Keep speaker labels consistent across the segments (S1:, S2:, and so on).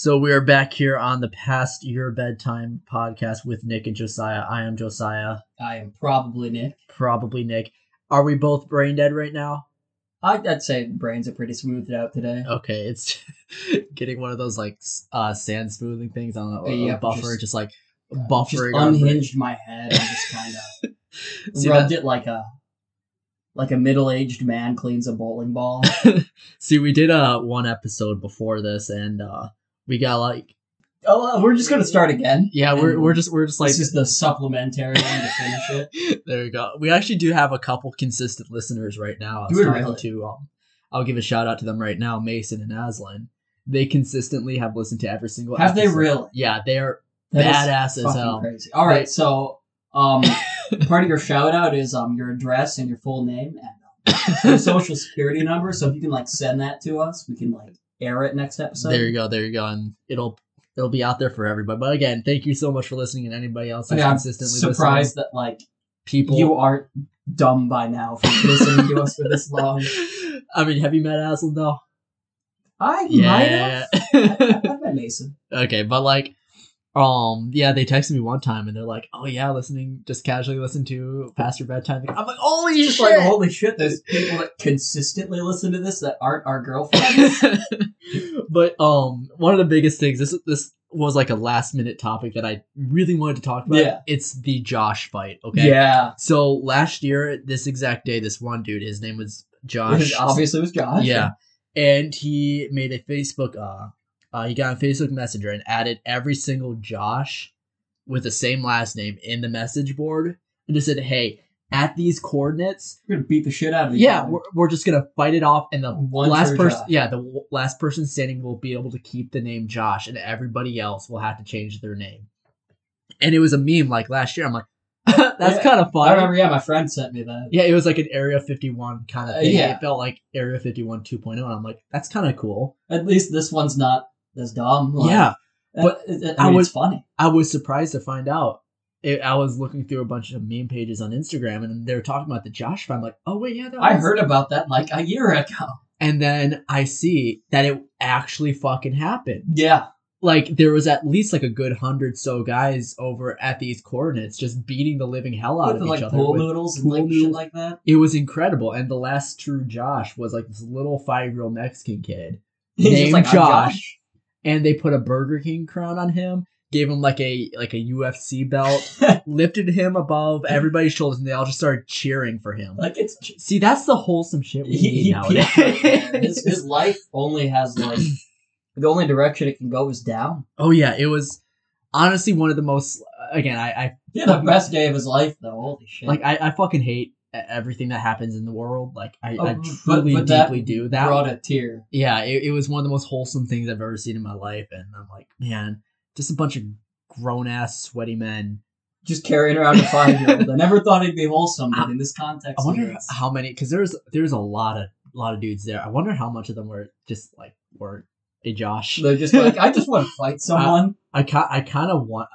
S1: So we are back here on the Past Your Bedtime podcast with Nick and Josiah. I am Josiah.
S2: I am probably Nick.
S1: Probably Nick. Are we both brain dead right now?
S2: I'd say brains are pretty smoothed out today.
S1: Okay, it's getting one of those like sand smoothing things. I don't know,
S2: Yeah,
S1: a buffer, just like
S2: Just
S1: buffering.
S2: unhinged my head and just kind of rubbed it like a middle-aged man cleans a bowling ball.
S1: See, we did one episode before this, and we got like.
S2: Oh, we're just gonna start again.
S1: Yeah, we're just like
S2: this is the supplementary one to finish it.
S1: There you go. We actually do have a couple consistent listeners right now.
S2: Do we really?
S1: I'll give a shout out to them right now, Mason and Aslan. They consistently have listened to every single
S2: Have
S1: episode.
S2: they really?
S1: Yeah, they are
S2: That
S1: badass
S2: is
S1: as hell.
S2: crazy. All right, so part of your shout out is your address and your full name and your social security number. So if you can like send that to us, we can like air it next episode.
S1: There you go, and it'll be out there for everybody. But again, thank you so much for listening, and anybody else who's consistently listening.
S2: I'm surprised that like
S1: people
S2: you aren't dumb by now for listening to us for this long.
S1: I mean, have you met Aslan though?
S2: I might have. I've met Mason.
S1: Okay, but like, yeah, they texted me one time and they're like, "Oh yeah, just casually listen to Past Your Bedtime." I'm like, "Holy shit!"
S2: Like, holy shit! There's people that consistently listen to this that aren't our girlfriends.
S1: But one of the biggest things, this was like a last minute topic that I really wanted to talk about.
S2: Yeah,
S1: it's the Josh fight. Okay.
S2: Yeah.
S1: So last year, this exact day, this one dude, his name was Josh.
S2: Obviously, it was Josh.
S1: Yeah, and he made a Facebook. He got on Facebook Messenger and added every single Josh with the same last name in the message board and just said, "Hey, at these coordinates,
S2: we're gonna beat the shit out of each
S1: yeah,
S2: other.
S1: we're just gonna fight it off, and the last person,
S2: Josh.
S1: the last person standing will be able to keep the name Josh, and everybody else will have to change their name." And it was a meme like last year. I'm like, that's kind of fun.
S2: I remember, my friend sent me that.
S1: Yeah, it was like an Area 51 kind of thing.
S2: Yeah.
S1: It felt like Area 51 2.0, and I'm like, that's kind of cool.
S2: At least this one's not as dumb. Like,
S1: yeah. But
S2: it's funny.
S1: I was surprised to find out. I was looking through a bunch of meme pages on Instagram, and they were talking about the Josh fight. I'm like, oh wait, yeah,
S2: I heard about that like a year ago.
S1: And then I see that it actually fucking happened.
S2: Yeah.
S1: Like, there was at least like a good 100 so guys over at these coordinates just beating the living hell out of each other.
S2: Pool noodles and like shit like that.
S1: It was incredible. And the last true Josh was like this little 5-year-old Mexican kid
S2: He's
S1: named
S2: just like,
S1: Josh. And they put a Burger King crown on him, gave him like a UFC belt, lifted him above everybody's shoulders, and they all just started cheering for him. See, that's the wholesome shit we need nowadays.
S2: Right. His life only has like the only direction it can go is down.
S1: Oh yeah, it was honestly one of the most. Again,
S2: the best day of his life though. Holy shit!
S1: Like I fucking hate everything that happens in the world. Like I truly
S2: but
S1: deeply do. That
S2: brought a tear.
S1: Yeah, it was one of the most wholesome things I've ever seen in my life, and I'm like, man, just a bunch of grown ass sweaty men
S2: just carrying around a 5-year-old. I never thought it'd be wholesome, but in this context,
S1: I wonder how many. Because there's a lot of dudes there. I wonder how much of them were just like were a Josh.
S2: They're just like, I just want to fight someone.
S1: I kind of want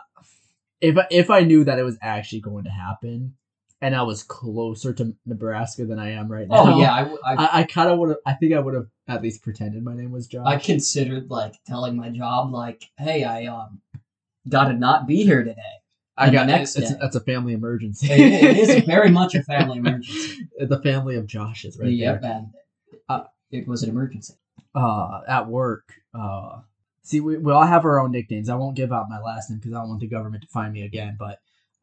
S1: if I knew that it was actually going to happen. And I was closer to Nebraska than I am right now.
S2: Oh yeah,
S1: I kind of would have. I think I would have at least pretended my name was Josh.
S2: I considered like telling my job, like, "Hey, I got to not be here today."
S1: That's a family emergency.
S2: It is very much a family emergency.
S1: The family of Joshes, right
S2: there.
S1: Yep,
S2: and it was an emergency.
S1: At work. See, we all have our own nicknames. I won't give out my last name because I don't want the government to find me again, but.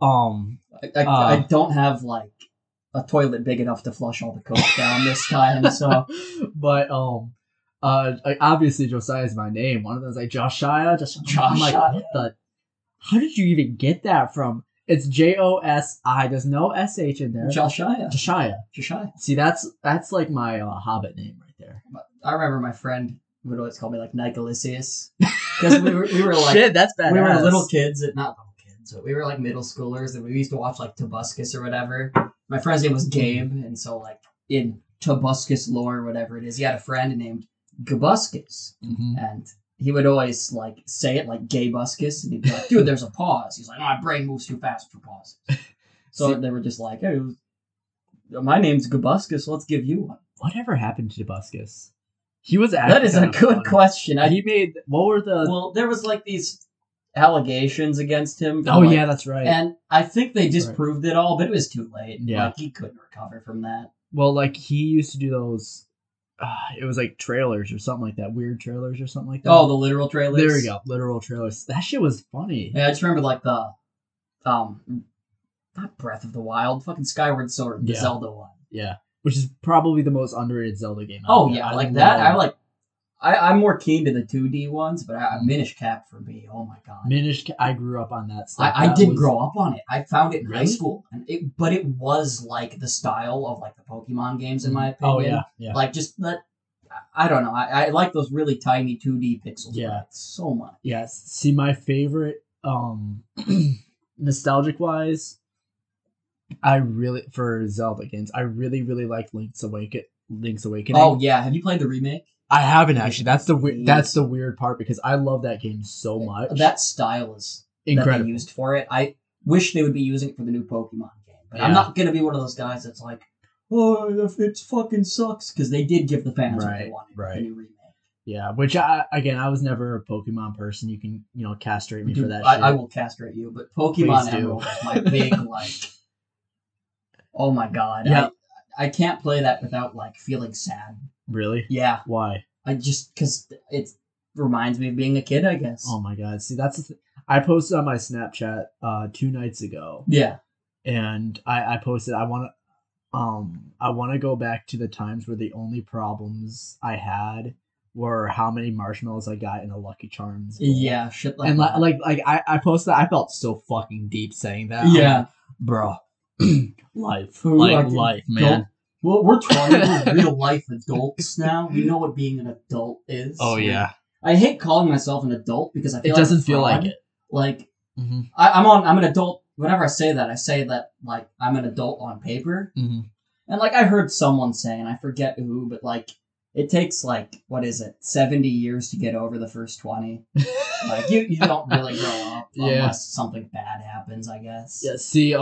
S2: I don't have like a toilet big enough to flush all the coke down this time, so.
S1: But obviously Josiah is my name. One of them is like Josiah. I'm like, what the? How did you even get that from? It's Josi. There's no sh in there.
S2: Josiah.
S1: See, that's like my Hobbit name right there.
S2: I remember my friend would always call me like Nicolisius because we were like
S1: shit. That's badass.
S2: We were little kids, so we were like middle schoolers, and we used to watch like Tobuscus or whatever. My friend's name was Gabe, and so like in Tobuscus lore or whatever it is, he had a friend named Gabuscus, and he would always like say it like Gaybuscus, and he'd be like, "Dude, there's a pause." He's like, "Oh, my brain moves too fast for pauses." So they were just like, "Hey, my name's Gabuscus, let's give you one."
S1: Whatever happened to Tobuscus? He was
S2: That is a good question.
S1: He made... What were the...
S2: Well, there was like these allegations against him.
S1: Oh, yeah, that's right.
S2: And I think they disproved it all, but it was too late.
S1: Yeah.
S2: Like, he couldn't recover from that.
S1: Well, like, he used to do those... it was like trailers or something like that. Weird trailers or something like that.
S2: Oh, the literal trailers?
S1: There we go. Literal trailers. That shit was funny.
S2: Yeah, I just remember, like, the... not Breath of the Wild. Fucking Skyward Sword. The Zelda one.
S1: Yeah. Which is probably the most underrated Zelda game.
S2: Oh, yeah. Like that, I'm more keen to the 2D ones, but Minish Cap for me, oh my god.
S1: Minish Cap, I grew up on that stuff.
S2: I didn't grow up on it. I found it in high school, but it was like the style of like the Pokemon games, in my opinion.
S1: Oh yeah.
S2: Like just that. I don't know. I like those really tiny 2D pixels.
S1: Yeah,
S2: so much.
S1: Yes. See, my favorite, nostalgic wise, for Zelda games, I really like Link's Awakening.
S2: Oh yeah, have you played the remake?
S1: I haven't actually. That's the weird part because I love that game so much.
S2: That style is incredible. That they used for it. I wish they would be using it for the new Pokemon game, but I'm not gonna be one of those guys that's like, oh, it fucking sucks, because they did give the fans what they wanted. The new remake.
S1: Yeah, which I was never a Pokemon person. You can castrate me for that.
S2: I will castrate you, but Pokemon Emerald is my big like. Oh my god! Yeah, I can't play that without like feeling sad.
S1: Really?
S2: Yeah.
S1: Why?
S2: Because it reminds me of being a kid, I guess.
S1: Oh my god! See, that's I posted on my Snapchat 2 nights ago.
S2: Yeah.
S1: And I posted I want to go back to the times where the only problems I had were how many marshmallows I got in a Lucky Charms bowl.
S2: Yeah, shit like
S1: and
S2: that.
S1: And I posted, I felt so fucking deep saying that.
S2: Yeah.
S1: Bro. life, man.
S2: Well, we're 20, we're real life adults now. We know what being an adult is.
S1: Oh, yeah.
S2: I hate calling myself an adult because I feel
S1: it doesn't feel like it.
S2: Like, I'm an adult. Whenever I say that, like, I'm an adult on paper.
S1: Mm-hmm.
S2: And, like, I heard someone say, and I forget who, but, like, it takes, like, 70 years to get over the first 20. Like, you don't really grow up unless something bad happens, I guess.
S1: Yeah, see,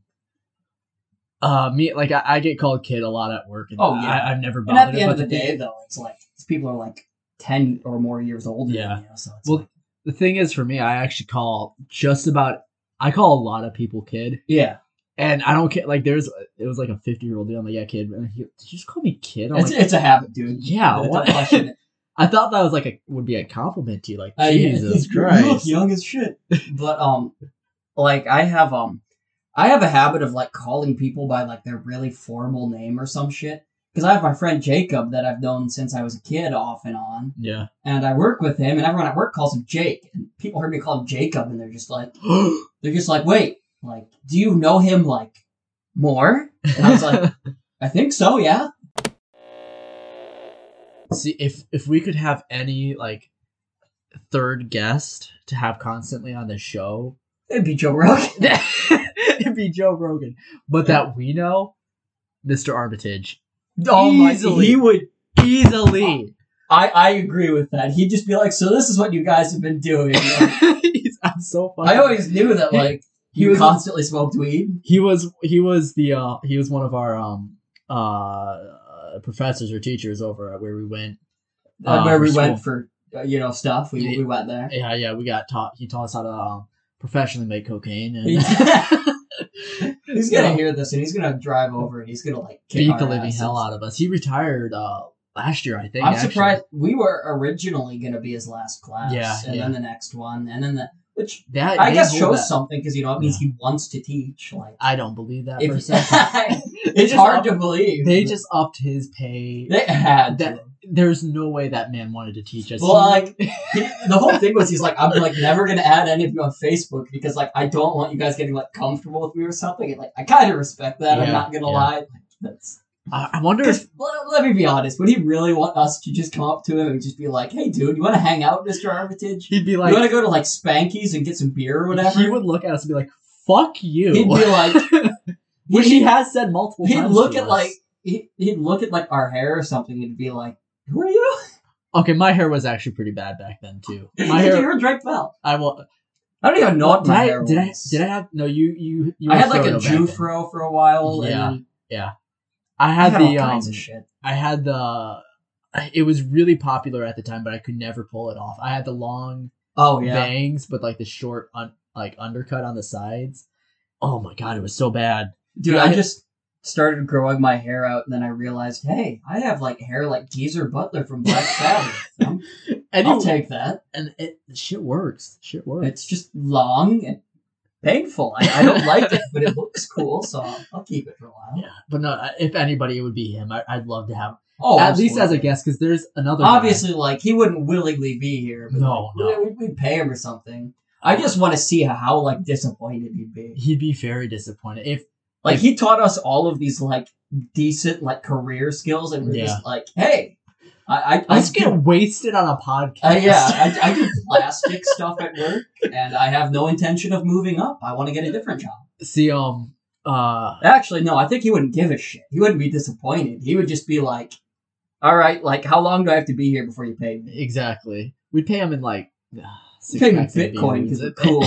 S1: me, like, I get called kid a lot at work. And I've never bothered.
S2: And at the end of the day, though, it's like, people are, like, 10 or more years older than you. So it's
S1: the thing is, for me, I actually call I call a lot of people kid.
S2: Yeah.
S1: And I don't care. Like, it was like a 50-year-old dude. I'm like, yeah, kid. And did you just call me kid?
S2: It's a habit, dude.
S1: Yeah. What? I thought that was would be a compliment to you. Like, Jesus Christ.
S2: You look young as shit. But, like, I have a habit of, like, calling people by, like, their really formal name or some shit. Because I have my friend Jacob that I've known since I was a kid off and on.
S1: Yeah.
S2: And I work with him, and everyone at work calls him Jake. And people heard me call him Jacob, and they're just like, wait, like, do you know him, like, more? And I was like, I think so, yeah.
S1: See, if we could have any, like, third guest to have constantly on the show,
S2: it'd be Joe Rogan.
S1: It'd be Joe Rogan. But that we know, Mr. Armitage.
S2: Oh
S1: easily.
S2: He would
S1: easily.
S2: I agree with that. He'd just be like, so this is what you guys have been doing. Like,
S1: I'm so funny.
S2: I always knew that, like, he constantly smoked weed.
S1: He was one of our professors or teachers over at where we went.
S2: Where we went for stuff. We went there.
S1: Yeah. We got taught. He taught us how to professionally make cocaine. And
S2: he's gonna hear this and he's gonna drive over and he's gonna like
S1: beat the living hell out of us. He retired last year, I think.
S2: I'm surprised. We were originally gonna be his last class. Then the next one, and then which I guess shows something because it means he wants to teach. Like,
S1: I don't believe that for a second.
S2: It's hard to believe.
S1: They just upped his pay.
S2: They had that.
S1: There's no way that man wanted to teach us.
S2: Well, like, the whole thing was he's like, I'm like never gonna add any of you on Facebook because like I don't want you guys getting like comfortable with me or something. And like I kind of respect that. I'm not gonna lie. That's.
S1: I wonder if...
S2: Let me be honest. Would he really want us to just come up to him and just be like, hey, dude, you want to hang out, Mr. Armitage?
S1: He'd be like...
S2: You want to go to, like, Spanky's and get some beer or whatever?
S1: He would look at us and be like, fuck you.
S2: He'd be like...
S1: Which he has said multiple times.
S2: He'd look at, like... He'd look at, like, our hair or something. He'd be like, who are you?
S1: Okay, my hair was actually pretty bad back then, too. My hair...
S2: You were Drake Bell.
S1: I
S2: don't even know what my hair was.
S1: Did I have... No, you
S2: I had, like, a Jufro for a while.
S1: Yeah,
S2: and
S1: yeah. I had
S2: all kinds of shit.
S1: I had the it was really popular at the time, but I could never pull it off. I had the long bangs, but like the short like undercut on the sides. Oh my god, it was so bad.
S2: Dude, I just started growing my hair out, and then I realized, hey, I have like hair like Geezer Butler from Black Sabbath. I'll take that.
S1: And shit works.
S2: It's just long and painful. I don't like it, but it looks cool, so I'll keep it for a while.
S1: Yeah, but no, if anybody, it would be him. I'd love to have
S2: at
S1: least as a guest, because there's another
S2: obviously
S1: guy.
S2: Like he wouldn't willingly be here, but
S1: no.
S2: We'd pay him or something. I just want to see how like disappointed he'd be.
S1: He'd be very disappointed if
S2: he taught us all of these like decent like career skills, and we're just like, hey, I
S1: just get wasted on a podcast.
S2: I do plastic stuff at work, and I have no intention of moving up. I want to get a different job.
S1: See,
S2: actually, no, I think he wouldn't give a shit. He wouldn't be disappointed. He would just be like, all right, like, how long do I have to be here before you pay me?
S1: Exactly. We'd pay him in like
S2: pay him in Bitcoin because it's cool.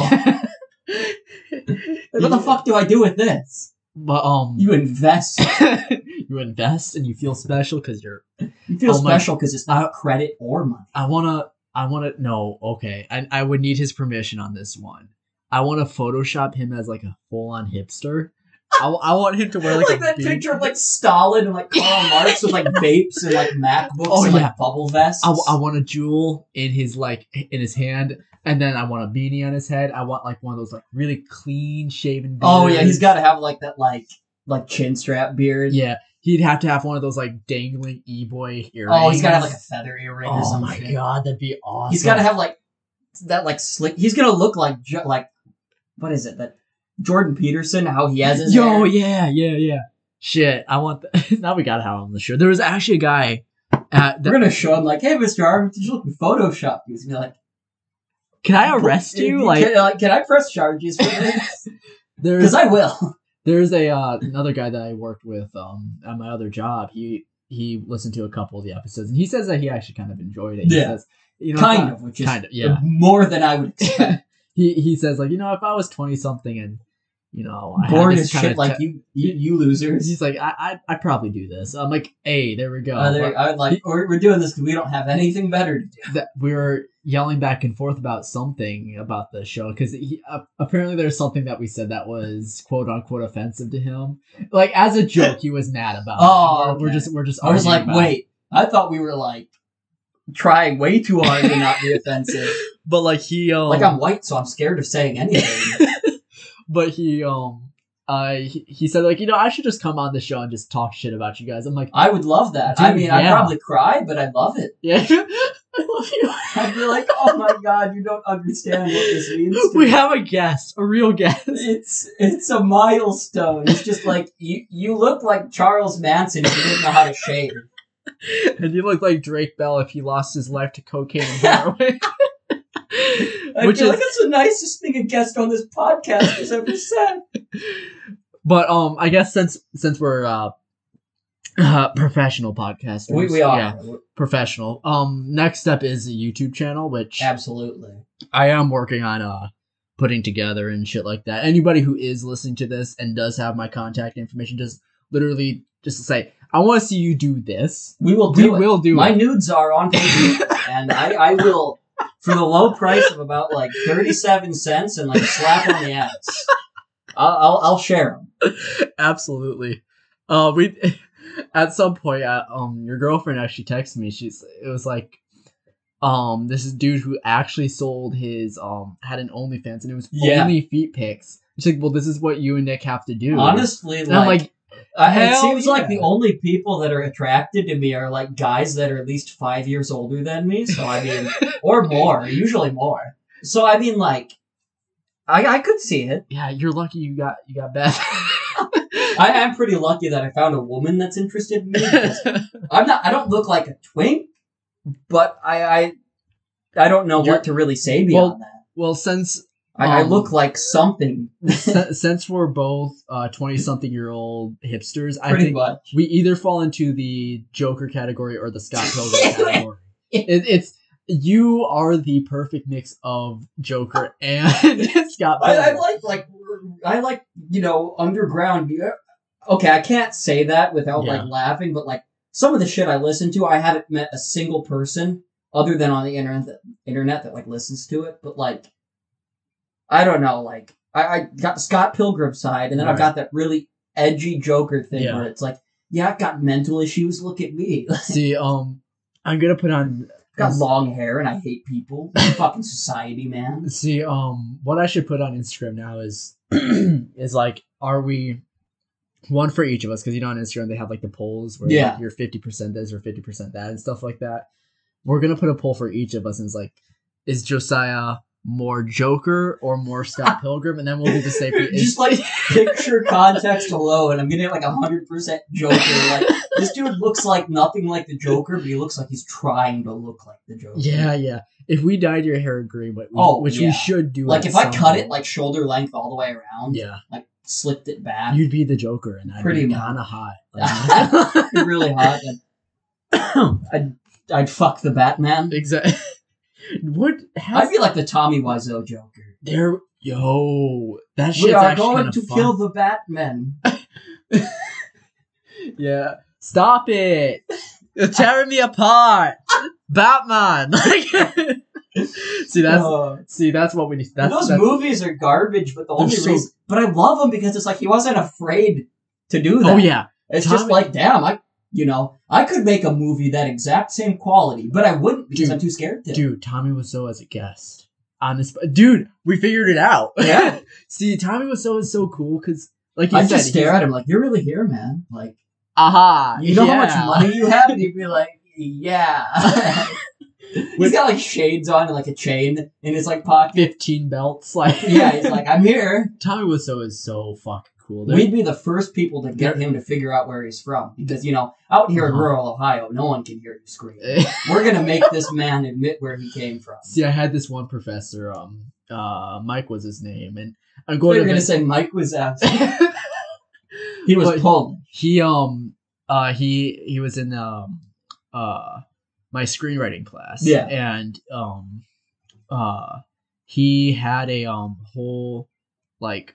S2: What the fuck do I do with this?
S1: But
S2: you invest.
S1: You invest, and you feel special because you
S2: feel special because it's not credit or money.
S1: I wanna. No, okay. I would need his permission on this one. I want to Photoshop him as like a full-on hipster. I want him to wear like
S2: that picture of like Stalin and like Karl Marx with like vapes and like MacBooks and like bubble vests.
S1: I want a jewel in his hand, and then I want a beanie on his head. I want like one of those like really clean shaven beards.
S2: Oh yeah, he's got to have like that like chin strap beard.
S1: Yeah, he'd have to have one of those like dangling e-boy earrings.
S2: Oh, he's got to have like a feather earring or something.
S1: Oh my god, that'd be awesome.
S2: He's got to have like that like slick. He's gonna look like what is it that Jordan Peterson? How he has his hair?
S1: Yeah. Shit, I want now we gotta have him on the show. There was actually a guy.
S2: We're gonna show him like, hey, Mr. Armitage, look, we photoshopped you. He's gonna be like,
S1: can I arrest you?
S2: Can I press charges for this? Because I will.
S1: There's another guy that I worked with at my other job. He listened to a couple of the episodes, and he says that he actually kind of enjoyed it. He says,
S2: which is more than I would expect.
S1: He says like, if I was 20 something and I
S2: bored as shit like you losers.
S1: He's like, I'd probably do this. I'm like, hey, there we go.
S2: We're doing this because we don't have anything better to do.
S1: That we were yelling back and forth about something about the show because apparently there's something that we said that was quote unquote offensive to him. Like as a joke, he was mad about.
S2: Oh,
S1: okay. we're just.
S2: I was like, wait, I thought we were like trying way too hard to not be offensive.
S1: But like
S2: like I'm white, so I'm scared of saying anything.
S1: But he said like, I should just come on the show and just talk shit about you guys. I'm like,
S2: I would love that.
S1: Dude,
S2: I mean, I'd probably cry, but I'd love it.
S1: Yeah, I love you.
S2: I'd be like, oh my god, you don't understand what this means.
S1: We have a guest, a real guest.
S2: It's a milestone. It's just like you look like Charles Manson if you didn't know how to shave.
S1: And you look like Drake Bell if he lost his life to cocaine and heroin.
S2: I feel like that's the nicest thing a guest on this podcast has ever said.
S1: But I guess since we're professional podcasters,
S2: we are.
S1: Yeah, professional. Next up is a YouTube channel, which
S2: absolutely
S1: I am working on putting together and shit like that. Anybody who is listening to this and does have my contact information, just literally just say, I want to see you do this.
S2: We will do it. My
S1: it.
S2: nudes are on Facebook, and I will. For the low price of about like 37 cents and like a slap on the ass, I'll share them.
S1: Absolutely. We at some point, your girlfriend actually texted me. It was like, this is dude who actually sold his had an OnlyFans and it was only feet pics. She's like, well, this is what you and Nick have to do.
S2: Honestly,
S1: and I'm like.
S2: It seems like the only people that are attracted to me are like guys that are at least 5 years older than me. So I mean, or more, usually more. So I mean, like, I could see it.
S1: Yeah, you're lucky you got Beth.
S2: I am pretty lucky that I found a woman that's interested in me. I don't look like a twink, but I don't know what to really say beyond that.
S1: Well, since.
S2: I look like something.
S1: Since we're both 20-something-year-old hipsters, I think
S2: much.
S1: We either fall into the Joker category or the Scott Pilgrim category. It's you are the perfect mix of Joker and Scott Pilgrim.
S2: I like underground. Okay, I can't say that without like laughing, but like some of the shit I listen to, I haven't met a single person other than on the internet that like listens to it. But like, I don't know, like I got the Scott Pilgrim side, and then I've got that really edgy Joker thing where it's like, yeah, I've got mental issues. Look at me.
S1: See, I'm gonna put on.
S2: I've got long hair and I hate people. Fucking society, man.
S1: See, what I should put on Instagram now is is like, are we one for each of us? Because on Instagram they have like the polls where like, you're 50% this or 50% that and stuff like that. We're gonna put a poll for each of us, and it's like, is Josiah more Joker or more Scott Pilgrim? And then we'll do the same.
S2: Just like picture context alone, I'm gonna get like 100% Joker. Like this dude looks like nothing like the Joker, but he looks like he's trying to look like the Joker.
S1: Yeah. If we dyed your hair green, which we should do,
S2: like if I cut it like shoulder length all the way around, like slipped it back,
S1: you'd be the Joker, and I'd be kind of hot.
S2: Like, really hot. And I'd fuck the Batman.
S1: Exactly.
S2: I'd be like the Tommy Wiseau Joker.
S1: That shit's
S2: we are
S1: actually
S2: going to
S1: fun.
S2: kill the Batman.
S1: Yeah, stop it! You're tearing me apart, Batman. See, that's what we need.
S2: Those movies are garbage, but the only reason, but I love them because it's like he wasn't afraid to do that.
S1: Oh yeah,
S2: it's just like, damn, I could make a movie that exact same quality, but I wouldn't because I'm too scared to.
S1: Dude, Tommy Wiseau as a guest on this. Dude, we figured it out.
S2: Yeah.
S1: See, Tommy Wiseau is so cool because, like you
S2: I
S1: said,
S2: just stare at him like, you're really here, man. Like,
S1: you
S2: know how much money you have? And he'd be like, yeah. He's got like shades on and like a chain in his like pocket.
S1: 15 belts. Like,
S2: he's like, I'm here.
S1: Tommy Wiseau is so fucking cool. Dude.
S2: We'd be the first people to get him to figure out where he's from. Because, out here in rural Ohio, no one can hear you scream. We're going to make this man admit where he came from.
S1: See, I had this one professor, Mike was his name. And I'm
S2: going to say Mike was out. He was pulled.
S1: He was in, my screenwriting class.
S2: Yeah.
S1: And, he had a, whole, like,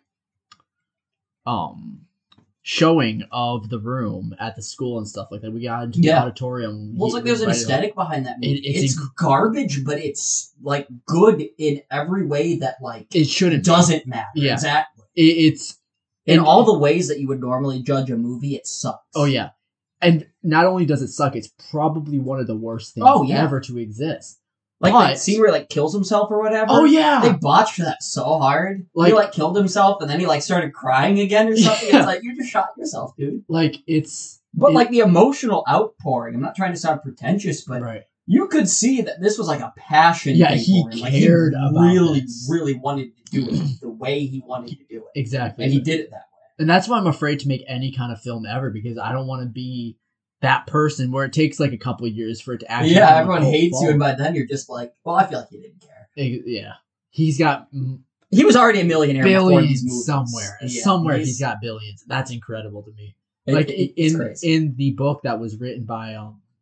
S1: showing of The Room at the school and stuff like that. We got into the auditorium.
S2: Well, it's like there's an aesthetic behind that movie. It's garbage, but it's like good in every way that like
S1: it shouldn't
S2: doesn't matter.
S1: Yeah.
S2: Exactly.
S1: It's
S2: in all the ways that you would normally judge a movie. It sucks.
S1: Oh yeah, and not only does it suck, it's probably one of the worst things ever to exist.
S2: Like that scene where he like kills himself or whatever.
S1: Oh yeah,
S2: they botched that so hard. Like, he like killed himself and then he like started crying again or something. Yeah. It's like you just shot yourself, dude.
S1: Like
S2: like the emotional outpouring. I'm not trying to sound pretentious, but you could see that this was like a passion.
S1: Yeah,
S2: thing
S1: he
S2: for him.
S1: cared
S2: like,
S1: about
S2: really wanted to do it the way he wanted to do it.
S1: Exactly,
S2: and he did it that way.
S1: And that's why I'm afraid to make any kind of film ever, because I don't want to be that person where it takes like a couple of years for it to actually.
S2: Yeah, everyone hates you, and by then you're just like, well, I feel like he didn't care.
S1: Yeah, he
S2: was already a millionaire before these movies.
S1: Somewhere he's got billions. That's incredible to me. Like in the book that was written by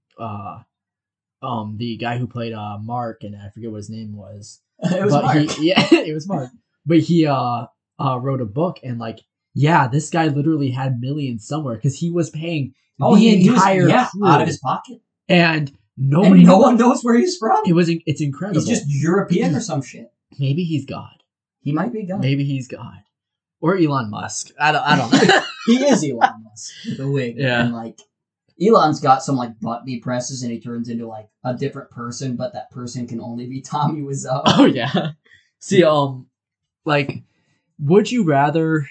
S1: the guy who played Mark, and I forget what his name was.
S2: It was Mark.
S1: It was Mark. But he wrote a book, and like, yeah, this guy literally had millions somewhere because he was paying the entire crew
S2: out of his pocket,
S1: and no
S2: one knows where he's from.
S1: It's incredible.
S2: He's just European or some shit.
S1: Maybe he's God.
S2: He might be God.
S1: Maybe he's God, or Elon Musk. I don't know.
S2: He is Elon Musk with a wig.
S1: Yeah, and
S2: like Elon's got some like button presses, and he turns into like a different person, but that person can only be Tommy Wiseau.
S1: Oh yeah. See, like, would you rather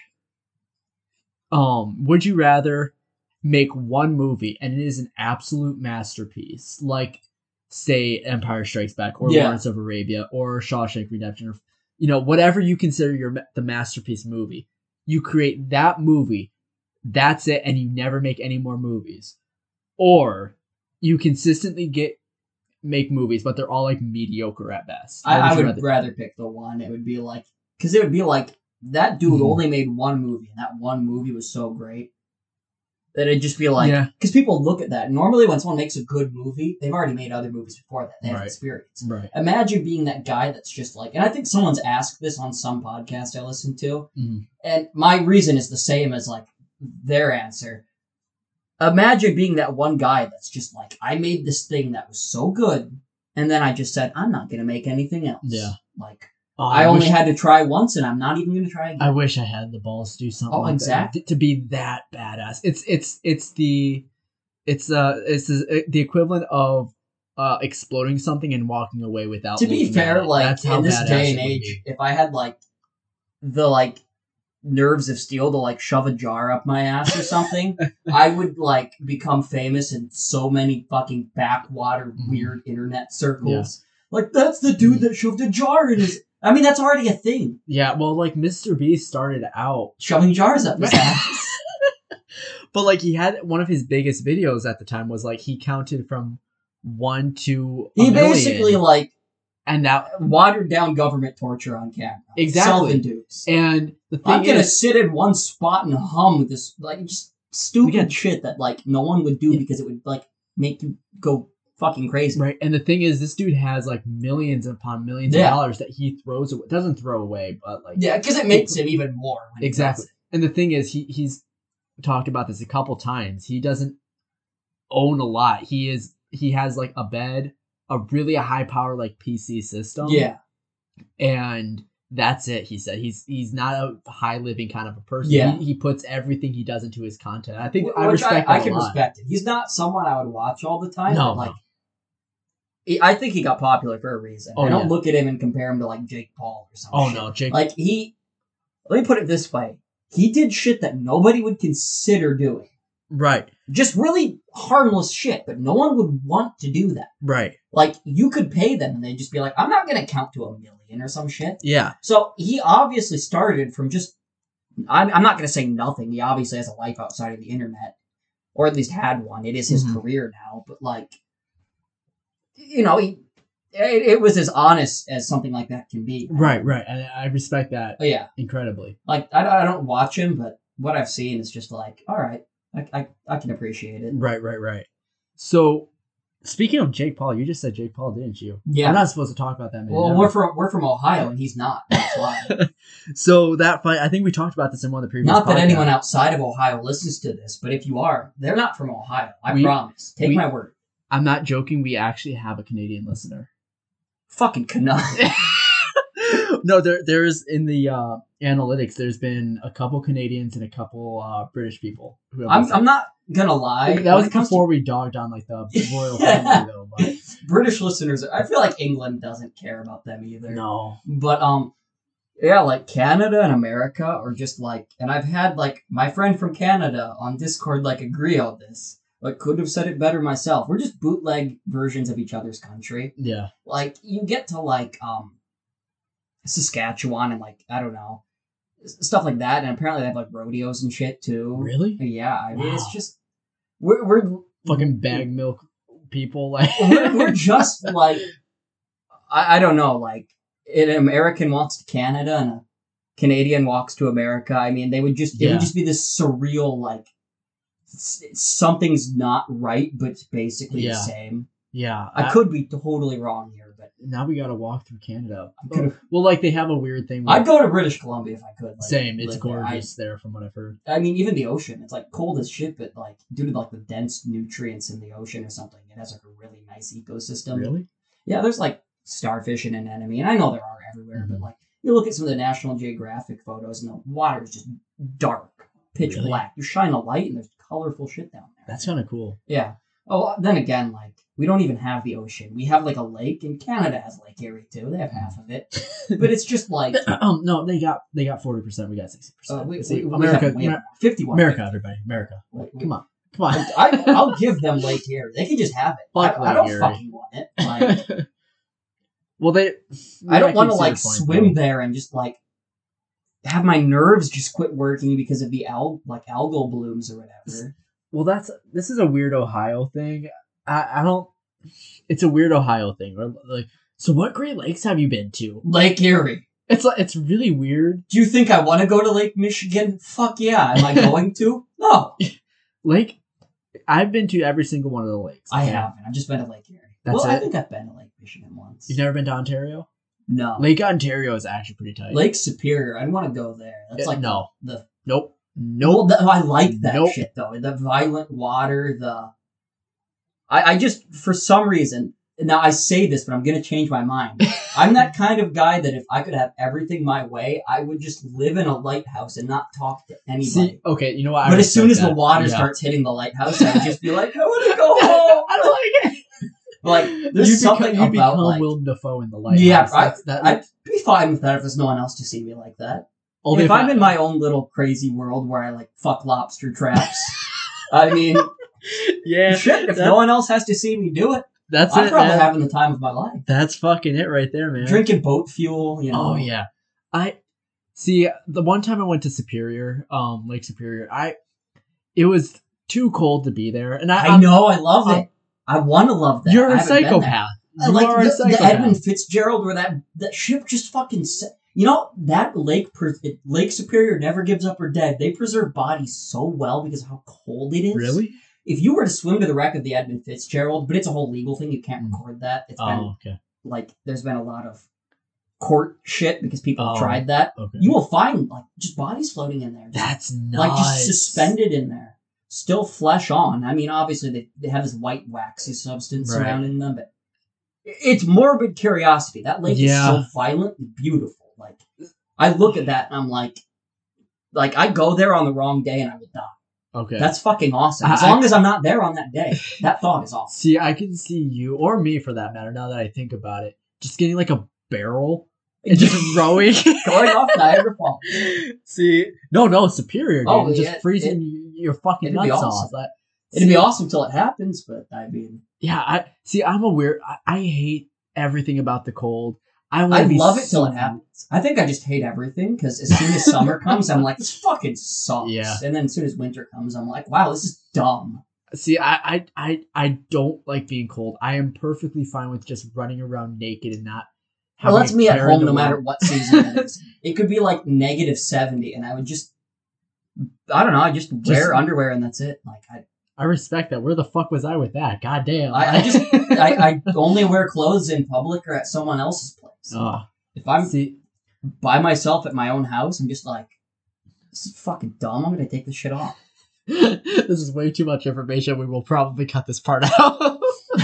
S1: make one movie and it is an absolute masterpiece, like say Empire Strikes Back or Lawrence of Arabia or Shawshank Redemption, or whatever you consider the masterpiece movie, you create that movie, that's it, and you never make any more movies, or you consistently make movies but they're all like mediocre at best?
S2: I would rather pick the one. It would be like, because it would be like that dude only made one movie, and that one movie was so great that it'd just be like, because people look at that. Normally when someone makes a good movie, they've already made other movies before that. They have experience.
S1: Right.
S2: Imagine being that guy that's just like, and I think someone's asked this on some podcast I listened to, and my reason is the same as like their answer. imagine being that one guy that's just like, I made this thing that was so good, and then I just said, I'm not going to make anything else.
S1: Yeah.
S2: Like, I only had to try once, and I'm not even going to try again.
S1: I wish I had the balls to do something like
S2: exactly.
S1: that. To be that badass. It's the equivalent of exploding something and walking away without.
S2: To be fair, like, that's in this day and age, if I had, like, the, like, nerves of steel to, like, shove a jar up my ass or something, I would, like, become famous in so many fucking backwater weird internet circles. Yeah. Like, that's the dude that shoved a jar in his... I mean, that's already a thing.
S1: Yeah, well, like, Mr. Beast started out...
S2: shoving jars up his ass.
S1: But, like, he had... One of his biggest videos at the time was, like, he counted from 1 to a million.
S2: He basically, like...
S1: And now...
S2: watered down government torture on camera.
S1: Exactly.
S2: Self-induced.
S1: And the thing
S2: I'm gonna sit in one spot and hum with this, like, just stupid shit that, like, no one would do because it would, like, make you go... fucking crazy.
S1: Right, and the thing is, this dude has like millions upon millions of dollars that he throws away. Doesn't throw away, but like...
S2: Yeah, because it makes him even more. When
S1: exactly. And the thing is, he's talked about this a couple times. He doesn't own a lot. He has like a bed, a really high power like PC system.
S2: Yeah.
S1: And that's it, he said. He's not a high living kind of a person.
S2: Yeah.
S1: He puts everything he does into his content. I think I respect that a lot. I can respect
S2: it. He's not someone I would watch all the time.
S1: No,
S2: but, like, I think he got popular for a reason. I don't look at him and compare him to, like, Jake Paul or something.
S1: Oh, no, Jake...
S2: Like, let me put it this way. He did shit that nobody would consider doing.
S1: Right.
S2: Just really harmless shit, but no one would want to do that.
S1: Right.
S2: Like, you could pay them and they'd just be like, I'm not going to count to 1 million or some shit.
S1: Yeah.
S2: So, he obviously started from just... I'm not going to say nothing. He obviously has a life outside of the internet. Or at least had one. It is his career now. But, like... You know, it was as honest as something like that can be.
S1: Right. And I respect that.
S2: Oh, yeah.
S1: Incredibly.
S2: Like, I don't watch him, but what I've seen is just like, all right, I can appreciate it.
S1: Right. So, speaking of Jake Paul, you just said Jake Paul, didn't you?
S2: Yeah.
S1: I'm not supposed to talk about that.
S2: Well, we're from Ohio, and he's not. That's why.
S1: So, that fight, I think we talked about this in one of the previous
S2: Not that anyone outside of Ohio listens to this, but if you are, they're not from Ohio. I promise. Take my word.
S1: I'm not joking. We actually have a Canadian listener.
S2: Fucking Canuck.
S1: No, there is in the analytics. There's been a couple Canadians and a couple British people.
S2: I'm not gonna lie.
S1: That was before we dogged on like the royal family, though. But
S2: British listeners, I feel like England doesn't care about them either.
S1: No,
S2: but yeah, like Canada and America are just like, and I've had like my friend from Canada on Discord like agree on this. Like, could have said it better myself. We're just bootleg versions of each other's country.
S1: Yeah.
S2: Like, you get to, like, Saskatchewan and, like, I don't know, stuff like that. And apparently they have, like, rodeos and shit, too.
S1: Really?
S2: Yeah. I mean, it's just... We're...
S1: Fucking bag milk people, like...
S2: we're just, like... I don't know, like, an American walks to Canada and a Canadian walks to America. I mean, it would just be this surreal, like... Something's not right, but it's basically the same.
S1: Yeah.
S2: I could be totally wrong here, but...
S1: Now we gotta walk through Canada. Well, like, they have a weird thing...
S2: I'd go to British Columbia if I could. Like,
S1: same, it's gorgeous there, from what I've heard.
S2: I mean, even the ocean, it's, like, cold as shit, but, like, due to, like, the dense nutrients in the ocean or something, it has, like, a really nice ecosystem.
S1: Really?
S2: Yeah, there's, like, starfish and anemone, and I know there are everywhere, but, like, you look at some of the National Geographic photos, and the water is just dark, pitch black. You shine a light, and there's colorful shit down there.
S1: That's kind of cool.
S2: Yeah. Oh, then again, like, we don't even have the ocean. We have, like, a lake, and Canada has Lake Erie, too. They have half of it. But it's just, like...
S1: no, they got 40%, we got 60%.
S2: We
S1: America,
S2: have 51.
S1: America, everybody. America. Come on.
S2: I'll give them Lake Erie. They can just have it. I don't fucking want it. Like,
S1: well,
S2: I don't want to, like, swim there and just, like, have my nerves just quit working because of the algal blooms or whatever.
S1: Well, this is a weird Ohio thing. I don't. It's a weird Ohio thing. Like, so what Great Lakes have you been to?
S2: Lake Erie.
S1: It's really weird.
S2: Do you think I want to go to Lake Michigan? Fuck yeah. Am I going to? No.
S1: I've been to every single one of the lakes.
S2: I haven't. I've just been to Lake Erie. I think I've been to Lake Michigan once.
S1: You've never been to Ontario?
S2: No.
S1: Lake Ontario is actually pretty tight.
S2: Lake Superior. I'd want to go there. That's like
S1: no.
S2: The
S1: nope. Nope.
S2: Well, I like that shit though. The violent water, I just, for some reason, now I say this, but I'm gonna change my mind. I'm that kind of guy that if I could have everything my way, I would just live in a lighthouse and not talk to anybody.
S1: See, okay, you know what?
S2: But as soon as the water starts hitting the lighthouse, I would just be like, I want to go home. I don't like it. Like, there's something about, become like,
S1: Willem Dafoe in the lighthouse.
S2: Yeah, I'd be fine with that if there's no one else to see me like that. If I'm in my own little crazy world where I, like, fuck lobster traps, I mean,
S1: yeah,
S2: shit, if no one else has to see me do it, I'm probably having the time of my life.
S1: That's fucking it right there, man.
S2: Drinking boat fuel, you know.
S1: Oh, yeah. See, the one time I went to Superior, Lake Superior, it was too cold to be there. And I
S2: know, I love it. I want to love that.
S1: You're a psychopath.
S2: You are a psychopath. The Edmund Fitzgerald where that ship just fucking... You know, that Lake Superior never gives up or dead. They preserve bodies so well because of how cold it is.
S1: Really?
S2: If you were to swim to the wreck of the Edmund Fitzgerald, but it's a whole legal thing, you can't record that. It's been, like, there's been a lot of court shit because people have tried that. Okay. You will find, like, just bodies floating in there.
S1: That's nuts.
S2: Like, just suspended in there. Still flesh on. I mean, obviously, they have this white waxy substance surrounding them, but it's morbid curiosity. That lake is so violent and beautiful. Like, I look at that and I'm like, I go there on the wrong day and I will die.
S1: Okay.
S2: That's fucking awesome. As long as I'm not there on that day, that thought is awesome.
S1: See, I can see you, or me for that matter, now that I think about it, just getting like a barrel and just rowing.
S2: Going off Niagara Falls.
S1: See, no, Superior, dude. Just freezing your fucking nuts off.
S2: It'd be awesome till it happens, but I mean...
S1: Yeah, I'm a weird... I hate everything about the cold. I
S2: love it till it happens. I think I just hate everything, because as soon as summer comes, I'm like, this fucking sucks. Yeah. And then as soon as winter comes, I'm like, wow, this is dumb.
S1: See, I don't like being cold. I am perfectly fine with just running around naked and not having
S2: that's me at home no matter what season it is. It could be like -70, and I would just... I don't know, I just wear underwear and that's it. Like,
S1: I respect that. Where the fuck was I with that? God damn.
S2: I only wear clothes in public or at someone else's place. If I'm by myself at my own house, I'm just like, this is fucking dumb. I'm going to take this shit off.
S1: This is way too much information. We will probably cut this part out.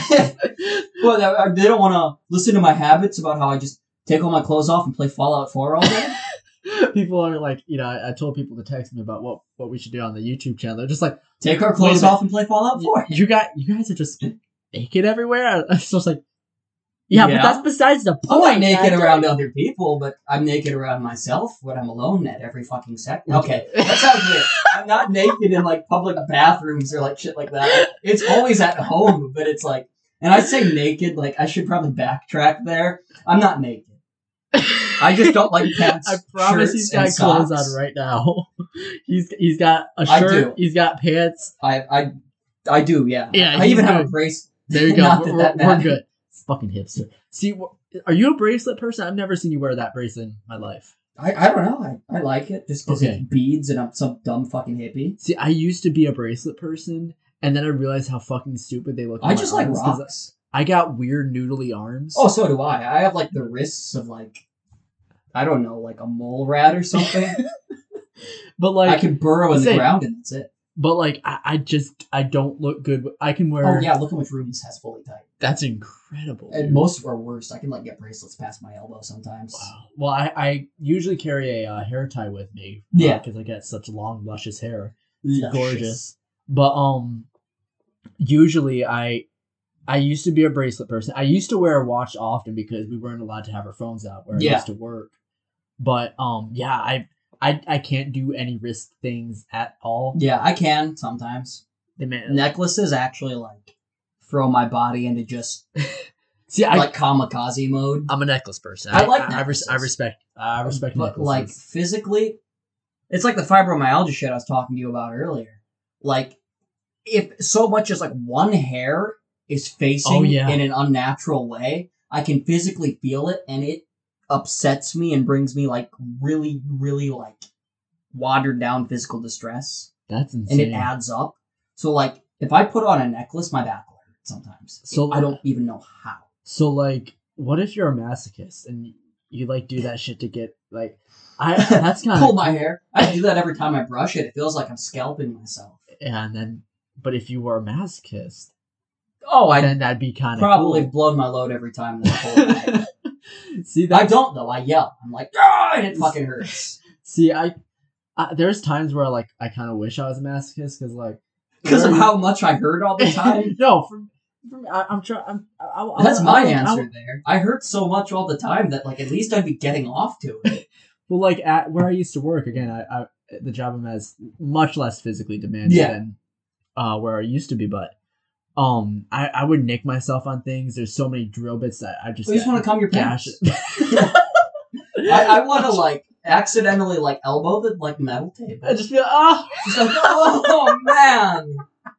S2: Well, they don't want to listen to my habits about how I just take all my clothes off and play Fallout 4 all day.
S1: People are like, I told people to text me about what we should do on the YouTube channel. They're just like,
S2: take our clothes off and play Fallout 4.
S1: You guys are just naked everywhere. It's just like, yeah, but that's besides the point.
S2: I'm not naked around other people, but I'm naked around myself when I'm alone at every fucking second. Okay, that sounds weird. I'm not naked in like public bathrooms or like shit like that. It's always at home, but it's like, and I say naked, like I should probably backtrack there. I'm not naked. I just don't like pants.
S1: I promise he's got clothes on right now. He's got a shirt. I do. He's got pants.
S2: I do. Yeah.
S1: Yeah.
S2: I even have a bracelet.
S1: There you go. We're good. Fucking hipster. See, are you a bracelet person? I've never seen you wear that bracelet in my life.
S2: I don't know. I like it just because it's beads and I'm some dumb fucking hippie.
S1: See, I used to be a bracelet person, and then I realized how fucking stupid they look.
S2: I just like rocks.
S1: I got weird noodly arms.
S2: Oh, so do I. I have like the wrists of like, I don't know, like a mole rat or something.
S1: But like,
S2: I can burrow in the ground and that's it.
S1: But like, I don't look good. I can wear.
S2: Oh yeah, look how much Ruby's has fully tight.
S1: That's incredible.
S2: And most are worse. I can like get bracelets past my elbow sometimes.
S1: Wow. Well, I usually carry a hair tie with me.
S2: Yeah,
S1: because I get such long, luscious hair. It's gorgeous. But usually I used to be a bracelet person. I used to wear a watch often because we weren't allowed to have our phones out where I used to work. But I can't do any wrist things at all.
S2: Yeah, I can sometimes. Necklaces necklaces like throw my body into just like kamikaze mode.
S1: I'm a necklace person.
S2: I like necklaces.
S1: I respect necklaces.
S2: Like physically, it's like the fibromyalgia shit I was talking to you about earlier. Like if so much as like one hair is facing in an unnatural way, I can physically feel it and it upsets me and brings me like really, really like watered down physical distress.
S1: That's insane.
S2: And it adds up. So like if I put on a necklace, my back will hurt sometimes. So I don't even know how.
S1: So like, what if you're a masochist and you like do that shit to get like that's kind of
S2: pull my hair. I do that every time I brush it. It feels like I'm scalping myself.
S1: And then, but if you were a masochist,
S2: then
S1: that'd be kind of
S2: probably
S1: cool.
S2: blown my load every time that I pull my hair.
S1: See,
S2: I don't though. I yell. I'm like, ah, and it fucking hurts.
S1: See, there's times where like I kind of wish I was a masochist
S2: because of how much I hurt all the time.
S1: No, I'm trying.
S2: That's my answer there. I hurt so much all the time that like at least I'd be getting off to it.
S1: Well, like at where I used to work again, I the job I'm at is much less physically demanding than where I used to be, but I would nick myself on things. There's so many drill bits that I just
S2: want to calm your pants. I want to like accidentally like elbow the like metal table.
S1: I just feel
S2: just like oh man.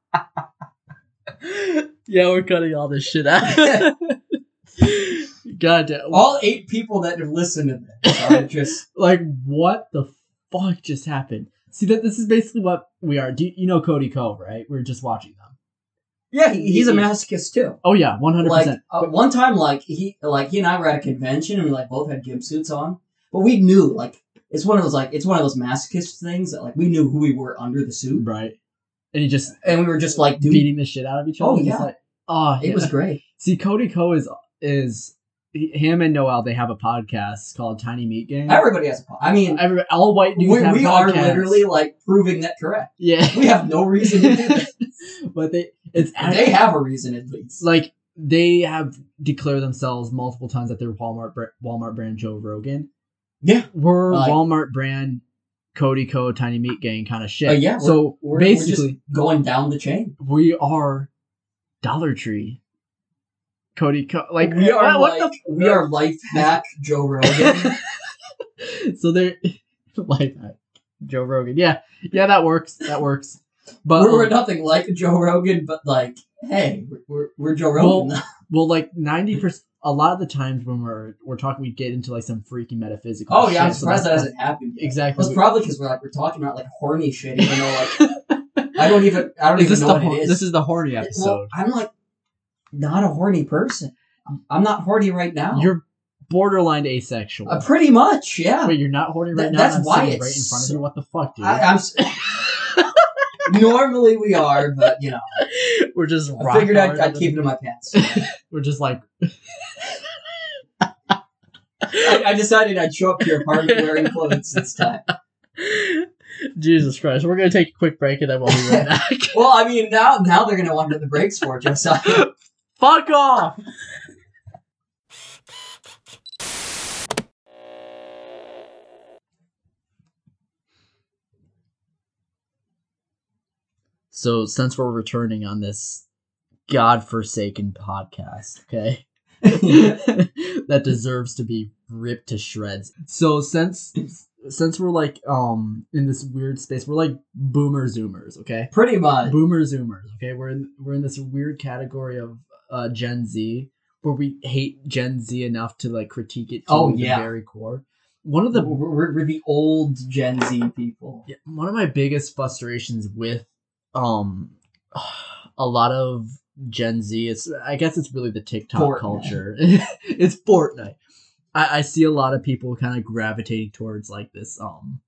S1: Yeah, we're cutting all this shit out. Goddamn.
S2: All 8 people that have listened to this are just
S1: like, what the fuck just happened? See, that this is basically what we are. You know Cody Ko, right? We're just watching them.
S2: Yeah, he's a masochist too.
S1: Oh yeah, 100%.
S2: Like one time, he and I were at a convention and we like both had gimp suits on, but we knew like it's one of those masochist things that like we knew who we were under the suit,
S1: right? And
S2: we were just like
S1: beating the shit out of each other.
S2: Oh yeah, it was great.
S1: See, Cody Ko is him and Noel. They have a podcast called Tiny Meat Gang.
S2: Everybody has a podcast. I mean,
S1: all white dudes have
S2: we are literally like proving that correct.
S1: Yeah,
S2: we have no reason to do this,
S1: but they
S2: have a reason at least.
S1: Like they have declared themselves multiple times that they're Walmart brand Joe Rogan.
S2: Yeah,
S1: we're Walmart brand Cody Ko Tiny Meat Gang kind of shit.
S2: Yeah,
S1: so
S2: we're
S1: basically
S2: just going down the chain.
S1: We are Dollar Tree. Cody Ko, like
S2: we are Life Hack Joe Rogan.
S1: So they're Life Hack Joe Rogan. Yeah, that works. But
S2: we're nothing like Joe Rogan, but like, hey, we're Joe Rogan.
S1: Well, like 90%. A lot of the times when we're talking, we get into like some freaky metaphysical.
S2: Oh yeah, I'm surprised that hasn't happened yet.
S1: Exactly.
S2: It's probably because we're talking about like horny shit, even though like I don't even know what it is.
S1: This is the horny episode.
S2: Well, I'm like not a horny person. I'm not horny right now.
S1: You're borderline asexual.
S2: Pretty much, yeah.
S1: Wait, you're not horny right now?
S2: That's why it's
S1: right in front of you. What the fuck, dude?
S2: Normally we are, but you know,
S1: we're just.
S2: I figured I'd keep it in my pants.
S1: We're just like.
S2: I decided I'd show up to your apartment wearing clothes this time.
S1: Jesus Christ. We're going to take a quick break and then we'll be right back.
S2: Well, I mean, now they're going to wonder the breaks for it, Josiah.
S1: Fuck off! So, since we're returning on this godforsaken podcast, okay? That deserves to be ripped to shreds. So since we're like in this weird space, we're like boomer zoomers, okay?
S2: Pretty much.
S1: Boomer zoomers, okay? We're in this weird category of Gen Z where we hate Gen Z enough to like critique it to the very core. We're
S2: the old Gen Z people.
S1: Yeah, one of my biggest frustrations with a lot of Gen Z, I guess it's really the TikTok
S2: Fortnite.
S1: culture. It's Fortnite. I see a lot of people kind of gravitating towards like this.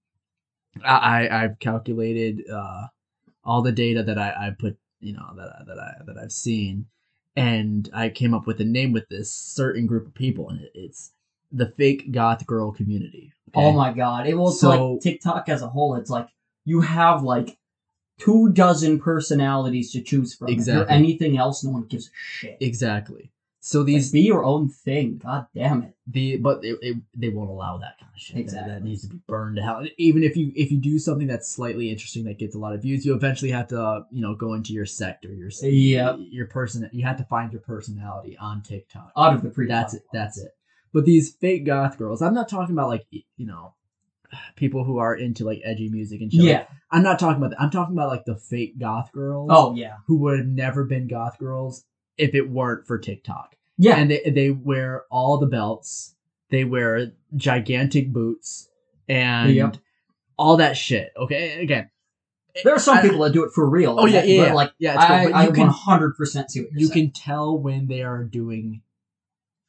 S1: I've calculated all the data that I put, that I've seen, and I came up with a name with this certain group of people, and it's the fake goth girl community. Okay?
S2: Oh my god! Like TikTok as a whole. It's like you have like 24 personalities to choose from.
S1: Exactly.
S2: If you're anything else, no one gives a shit.
S1: Exactly. So these
S2: be your own thing. God damn it.
S1: But they won't allow that kind of shit.
S2: Exactly.
S1: That needs to be burned to hell. Even if you do something that's slightly interesting that gets a lot of views, you eventually have to go into your sector, your person. You have to find your personality on TikTok.
S2: Out of the pre.
S1: That's it. But these fake goth girls, I'm not talking about like people who are into like edgy music and shit.
S2: Yeah.
S1: I'm not talking about that. I'm talking about like the fake goth girls.
S2: Oh yeah.
S1: Who would have never been goth girls if it weren't for TikTok.
S2: Yeah.
S1: And they wear all the belts. They wear gigantic boots and all that shit. Okay. Again,
S2: there are some people that do it for real.
S1: Oh yeah.
S2: But
S1: it's
S2: I 100% see what you're saying.
S1: You can tell when they are doing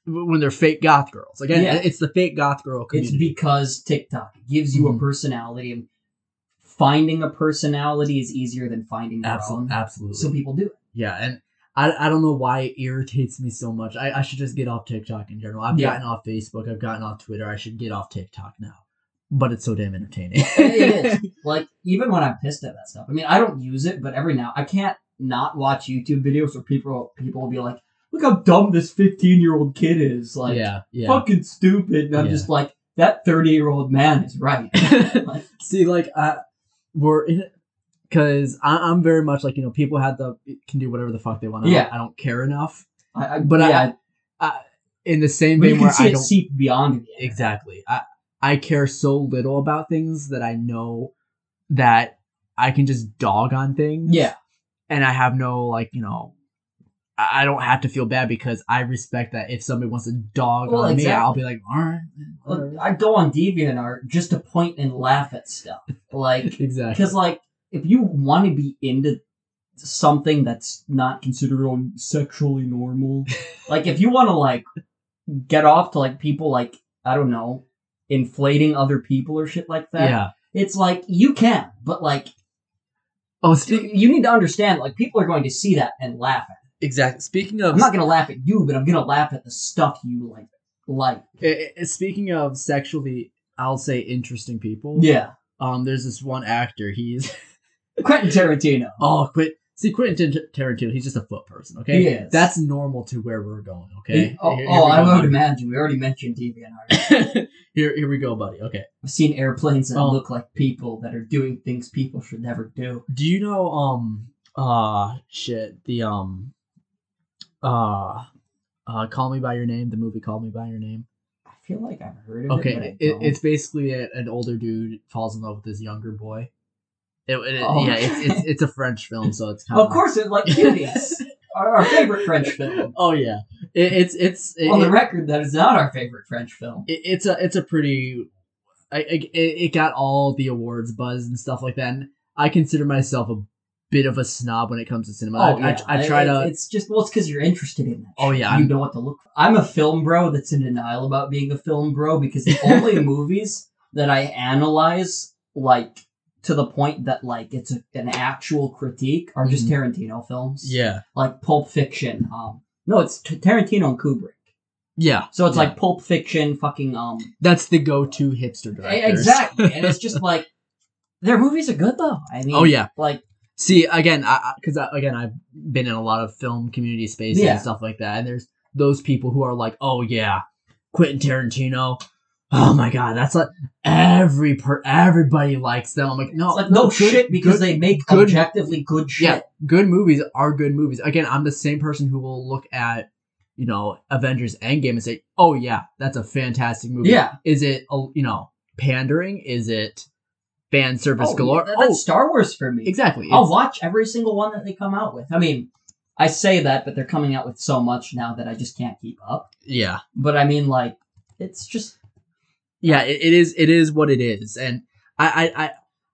S1: when they're fake goth girls. Again, it's the fake goth girl community.
S2: It's because TikTok gives you a personality, and finding a personality is easier than finding your own.
S1: Absolutely.
S2: So people do it.
S1: Yeah, and I don't know why it irritates me so much. I should just get off TikTok in general. I've gotten off Facebook. I've gotten off Twitter. I should get off TikTok now. But it's so damn entertaining.
S2: It is. Like, even when I'm pissed at that stuff. I mean, I don't use it, but every now... I can't not watch YouTube videos where people will be like, look how dumb this 15-year-old kid is. Like, fucking stupid. And I'm just like, that 30-year-old man is right.
S1: Like, see, like, we're in it... Because I'm very much like, people can do whatever the fuck they want. I don't care enough. I in the same vein where I don't...
S2: see beyond it.
S1: Exactly. I care so little about things that I know that I can just dog on things.
S2: Yeah.
S1: And I have no, I don't have to feel bad because I respect that if somebody wants to dog on me, I'll be like, all right.
S2: Well, I go on DeviantArt just to point and laugh at stuff. Like,
S1: exactly.
S2: Because, if you want to be into something that's not considered sexually normal, if you want to, get off to, people, I don't know, inflating other people or shit like that.
S1: Yeah.
S2: It's you can, but you need to understand, people are going to see that and laugh at it.
S1: Exactly. Speaking of...
S2: I'm not going to laugh at you, but I'm going to laugh at the stuff you like.
S1: Speaking of sexually, I'll say interesting people.
S2: Yeah.
S1: There's this one actor, he's...
S2: Quentin Tarantino.
S1: Oh, Quentin Tarantino, he's just a foot person, okay?
S2: He is.
S1: That's normal to where we're going, okay?
S2: I would imagine. We already mentioned DeviantArt.
S1: Here we go, buddy. Okay.
S2: I've seen airplanes that look like people that are doing things people should never do.
S1: Do you know, Call Me By Your Name, the movie Call Me By Your Name?
S2: I feel like I've heard of it.
S1: Okay, it's basically an older dude falls in love with this younger boy. It's a French film, so it's kind
S2: of course it's like Cuties, our favorite French film.
S1: Oh yeah, it's
S2: on the record that is not our favorite French film.
S1: It's a pretty, it got all the awards buzz and stuff like that. And I consider myself a bit of a snob when it comes to cinema. I try to.
S2: It's just it's because you're interested in that.
S1: Oh yeah,
S2: you know what to look for. I'm a film bro that's in denial about being a film bro because the only movies that I analyze to the point that it's an actual critique are just Tarantino films.
S1: Yeah.
S2: Like Pulp Fiction. No, it's Tarantino and Kubrick.
S1: Yeah.
S2: So it's like Pulp Fiction, fucking
S1: That's the go-to hipster directors.
S2: Exactly. And it's just their movies are good though. I mean,
S1: oh yeah. See, again, because I've been in a lot of film community spaces and stuff like that, and there's those people who are like, oh yeah, Quentin Tarantino. Oh my god, that's everybody likes them. I'm like, no,
S2: shit, because they make objectively good shit.
S1: Yeah, good movies are good movies. Again, I'm the same person who will look at, Avengers Endgame and say, oh yeah, that's a fantastic movie.
S2: Yeah.
S1: Is it, pandering? Is it fan service galore?
S2: Yeah, that's Star Wars for me.
S1: Exactly.
S2: I'll watch every single one that they come out with. I mean, I say that, but they're coming out with so much now that I just can't keep up.
S1: Yeah.
S2: But I mean, it's just...
S1: Yeah, it is what it is. And I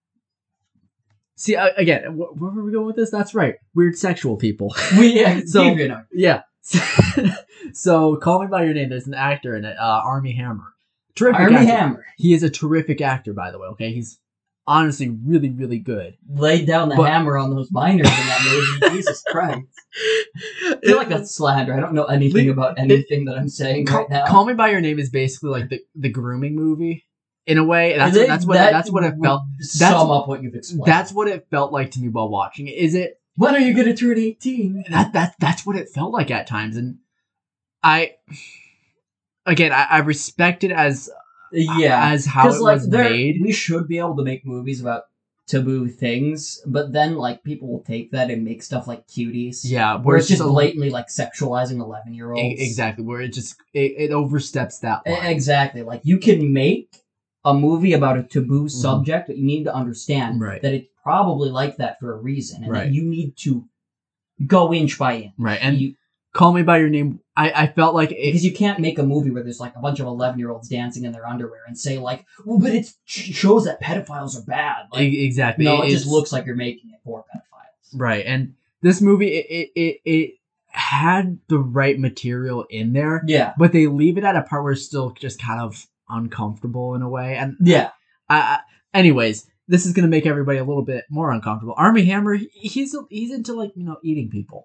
S1: see, again, where were we going with this? That's right. Weird sexual people. Yeah. So, Call Me By Your Name, there's an actor in it, Armie Hammer. Terrific
S2: Armie
S1: actor.
S2: Hammer.
S1: He is a terrific actor, by the way, okay? He's honestly really, really good.
S2: Laid down the hammer on those miners in that movie. Jesus Christ. I feel like that's slander. I don't know anything about anything that I'm saying right now.
S1: Call Me By Your Name is basically like the grooming movie. In a way, that's what it felt.
S2: Sum up what you've explained.
S1: That's what it felt like to me while watching it. Is it?
S2: When are you going to turn 18?
S1: That's what it felt like at times, and I respect it as how it was made.
S2: We should be able to make movies about taboo things, but then people will take that and make stuff like Cuties.
S1: Yeah,
S2: where it's just blatantly sexualizing 11-year-olds.
S1: Exactly, where it oversteps that line.
S2: Exactly, you can make a movie about a taboo subject, but you need to understand that it's probably like that for a reason, and that you need to go inch by inch.
S1: Right, and Call Me By Your Name, I felt like...
S2: because you can't make a movie where there's a bunch of 11-year-olds dancing in their underwear and say well, but it shows that pedophiles are bad.
S1: Exactly.
S2: No, it just looks like you're making it for pedophiles.
S1: Right, and this movie, had the right material in there.
S2: Yeah.
S1: But they leave it at a part where it's still just kind of uncomfortable in a way. And
S2: yeah.
S1: Anyways, this is gonna make everybody a little bit more uncomfortable. Armie Hammer, he's into like, you know, eating people.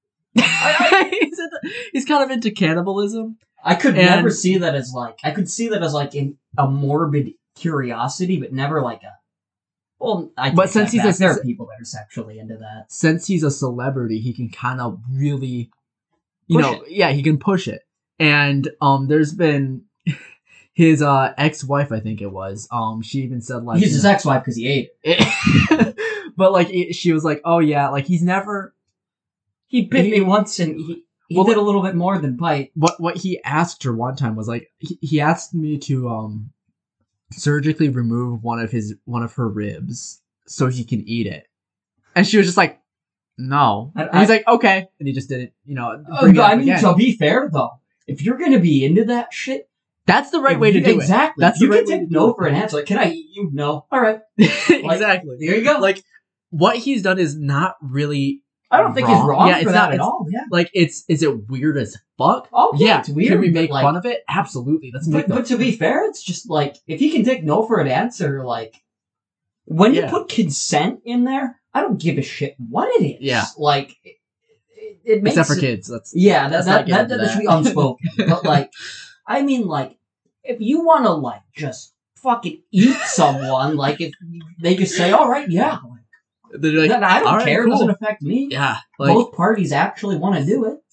S1: He's kind of into cannibalism.
S2: I could never see that as like. I could see that as like a morbid curiosity, but never like a. Well, but since there are people that are sexually into that.
S1: Since he's a celebrity, he can kind of really, he can push it. And there's been his ex-wife, I think it was. She even said like
S2: he's his ex-wife because he ate
S1: it. But like she was like, oh yeah, like he bit me once and he did a little bit more than bite. What he asked her one time was like he asked me to surgically remove one of her ribs so he can eat it, and she was just like, no. And he's like, okay, and he just didn't,
S2: I mean, to be fair though, if you're gonna be into that shit,
S1: that's the right way to do it.
S2: Exactly.
S1: That's
S2: you can take no for an answer. Like, can I eat you? No. All right.
S1: Exactly.
S2: There you go.
S1: Like, what he's done is not really.
S2: I don't think he's wrong for that at all. Yeah.
S1: Like, is it weird as fuck?
S2: Oh, yeah, it's weird.
S1: Can we make fun of it? Absolutely.
S2: But to be fair, it's just like, if he can take no for an answer, like, when you put consent in there, I don't give a shit what it is.
S1: Yeah.
S2: Like, it makes
S1: except for kids. That
S2: should be unspoken. But, like, I mean, like, if you want to, like, just fucking eat someone, like, if they just say, all right, yeah.
S1: They're like,
S2: I don't care.
S1: Cool.
S2: It doesn't affect me.
S1: Yeah.
S2: Like, both parties actually want to do it.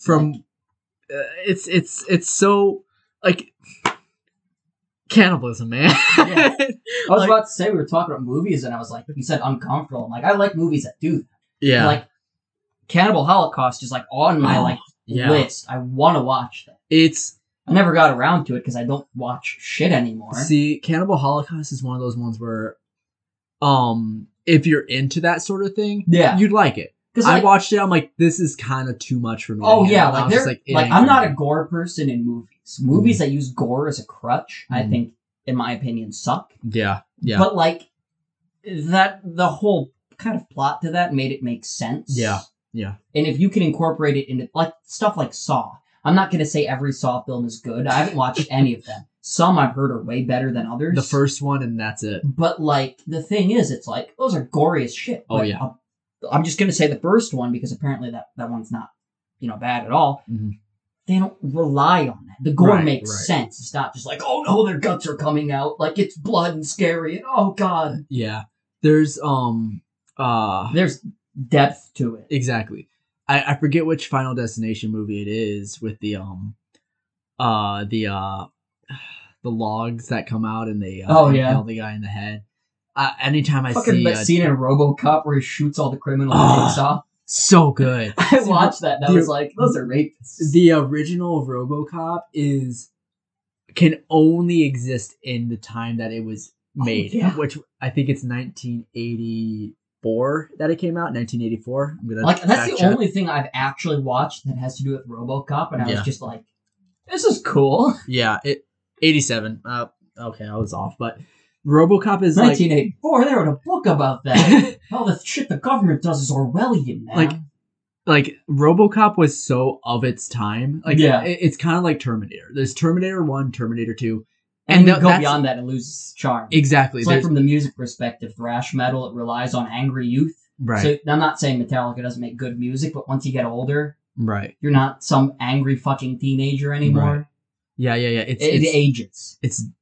S1: It's so, like, cannibalism, man.
S2: Yeah. I was about to say, we were talking about movies, and I was like, you said uncomfortable. I'm like, I like movies that do that.
S1: Yeah.
S2: And, like, Cannibal Holocaust is, like, on my, list. I want to watch that. I never got around to it because I don't watch shit anymore.
S1: See, Cannibal Holocaust is one of those ones where, if you're into that sort of thing, you'd like it. I watched it. I'm like, this is kind of too much for me.
S2: Oh yeah, I'm not a gore person in movies. Movies that use gore as a crutch, I think, in my opinion, suck.
S1: Yeah, yeah.
S2: But like the whole kind of plot to that made it make sense.
S1: Yeah, yeah.
S2: And if you can incorporate it into like stuff like Saw, I'm not going to say every Saw film is good. I haven't watched any of them. Some I've heard are way better than others.
S1: The first one, and that's it.
S2: But, like, the thing is, it's like, those are gory as shit.
S1: Oh, yeah.
S2: I'm just going to say the first one, because apparently that one's not, bad at all. Mm-hmm. They don't rely on that. The gore makes sense. It's not just like, oh, no, their guts are coming out. Like, it's blood and scary, and oh, God.
S1: Yeah. There's
S2: depth to it.
S1: Exactly. I forget which Final Destination movie it is with the logs that come out and they nail the guy in the head. Anytime I see
S2: that scene in RoboCop where he shoots all the criminals and takes off.
S1: So good.
S2: I watched that and I was like, those are rapists.
S1: The original RoboCop can only exist in the time that it was made, which I think it's 1984 that it came out. 1984.
S2: That's the only thing I've actually watched that has to do with RoboCop, and I was just like, this is cool.
S1: Yeah, 87. Okay, I was off, but RoboCop is
S2: 1984. They wrote a book about that. All the shit the government does is Orwellian, man.
S1: Like RoboCop was so of its time. It's kind of like Terminator. There's Terminator 1, Terminator 2.
S2: And you go beyond that and lose charm.
S1: Exactly.
S2: It's like from the music perspective, thrash metal, it relies on angry youth.
S1: Right.
S2: So I'm not saying Metallica doesn't make good music, but once you get older,
S1: you're
S2: not some angry fucking teenager anymore.
S1: Right. Yeah. It
S2: ages.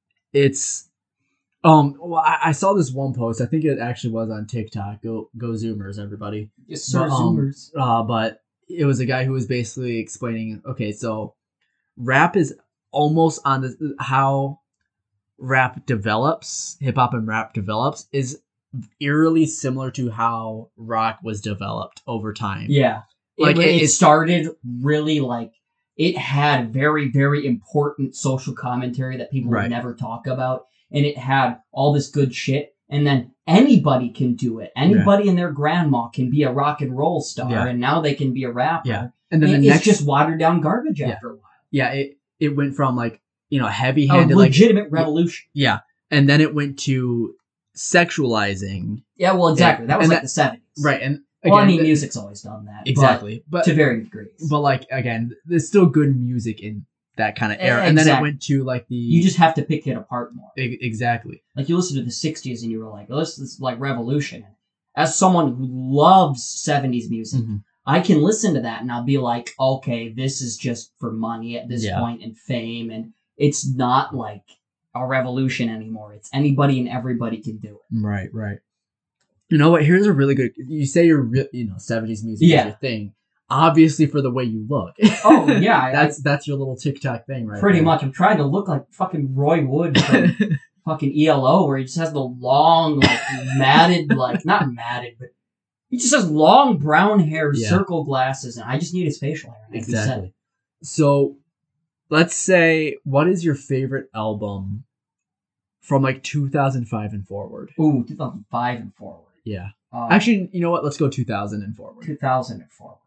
S1: I saw this one post. I think it actually was on TikTok. Go Zoomers, everybody.
S2: Yes, sir, Zoomers.
S1: But it was a guy who was basically explaining, okay, so rap is almost on how rap develops, hip hop and rap develops, is eerily similar to how rock was developed over time.
S2: Yeah. It started really it had very, very important social commentary that people would never talk about. And it had all this good shit. And then anybody can do it. Anybody and their grandma can be a rock and roll star. Yeah. And now they can be a rapper.
S1: Yeah. And then
S2: it's just watered down garbage after a while.
S1: Yeah. It went from heavy handed.
S2: A legitimate revolution.
S1: Yeah. And then it went to sexualizing.
S2: Yeah, well, exactly. That was the 70s.
S1: Right.
S2: Well, I mean, music's always done that.
S1: Exactly.
S2: But to varying degrees.
S1: But, like, again, there's still good music in that kind of era. And then it went to, like, the...
S2: You just have to pick it apart more.
S1: Exactly.
S2: Like, you listen to the 60s and you were like, oh, this is like Revolution. As someone who loves 70s music, I can listen to that and I'll be like, okay, this is just for money at this point and fame. And it's not like a revolution anymore. It's anybody and everybody can do it.
S1: Right, right. You know what? Here's a really good... You say you're, 70s music is your thing. Obviously for the way you look.
S2: Oh, yeah.
S1: That's your little TikTok thing, right?
S2: Pretty much. I'm trying to look like fucking Roy Wood from fucking ELO, where he just has the long, like, matted, like, not matted, but he just has long brown hair, circle glasses, and I just need his facial hair.
S1: Exactly. So, let's say, what is your favorite album from, like, 2005 and forward?
S2: Ooh, 2005 and forward.
S1: Yeah. Actually, you know what? Let's go 2000 and forward.
S2: 2000 and forward.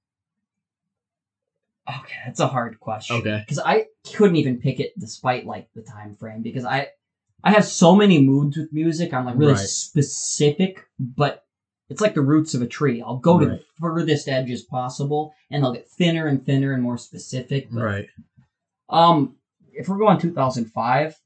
S2: Okay, that's a hard question.
S1: Okay.
S2: Because I couldn't even pick it despite, like, the time frame. Because I have so many moods with music. I'm, like, really specific. But it's like the roots of a tree. I'll go to the furthest edges possible. And they'll get thinner and thinner and more specific. But, if we're going 2005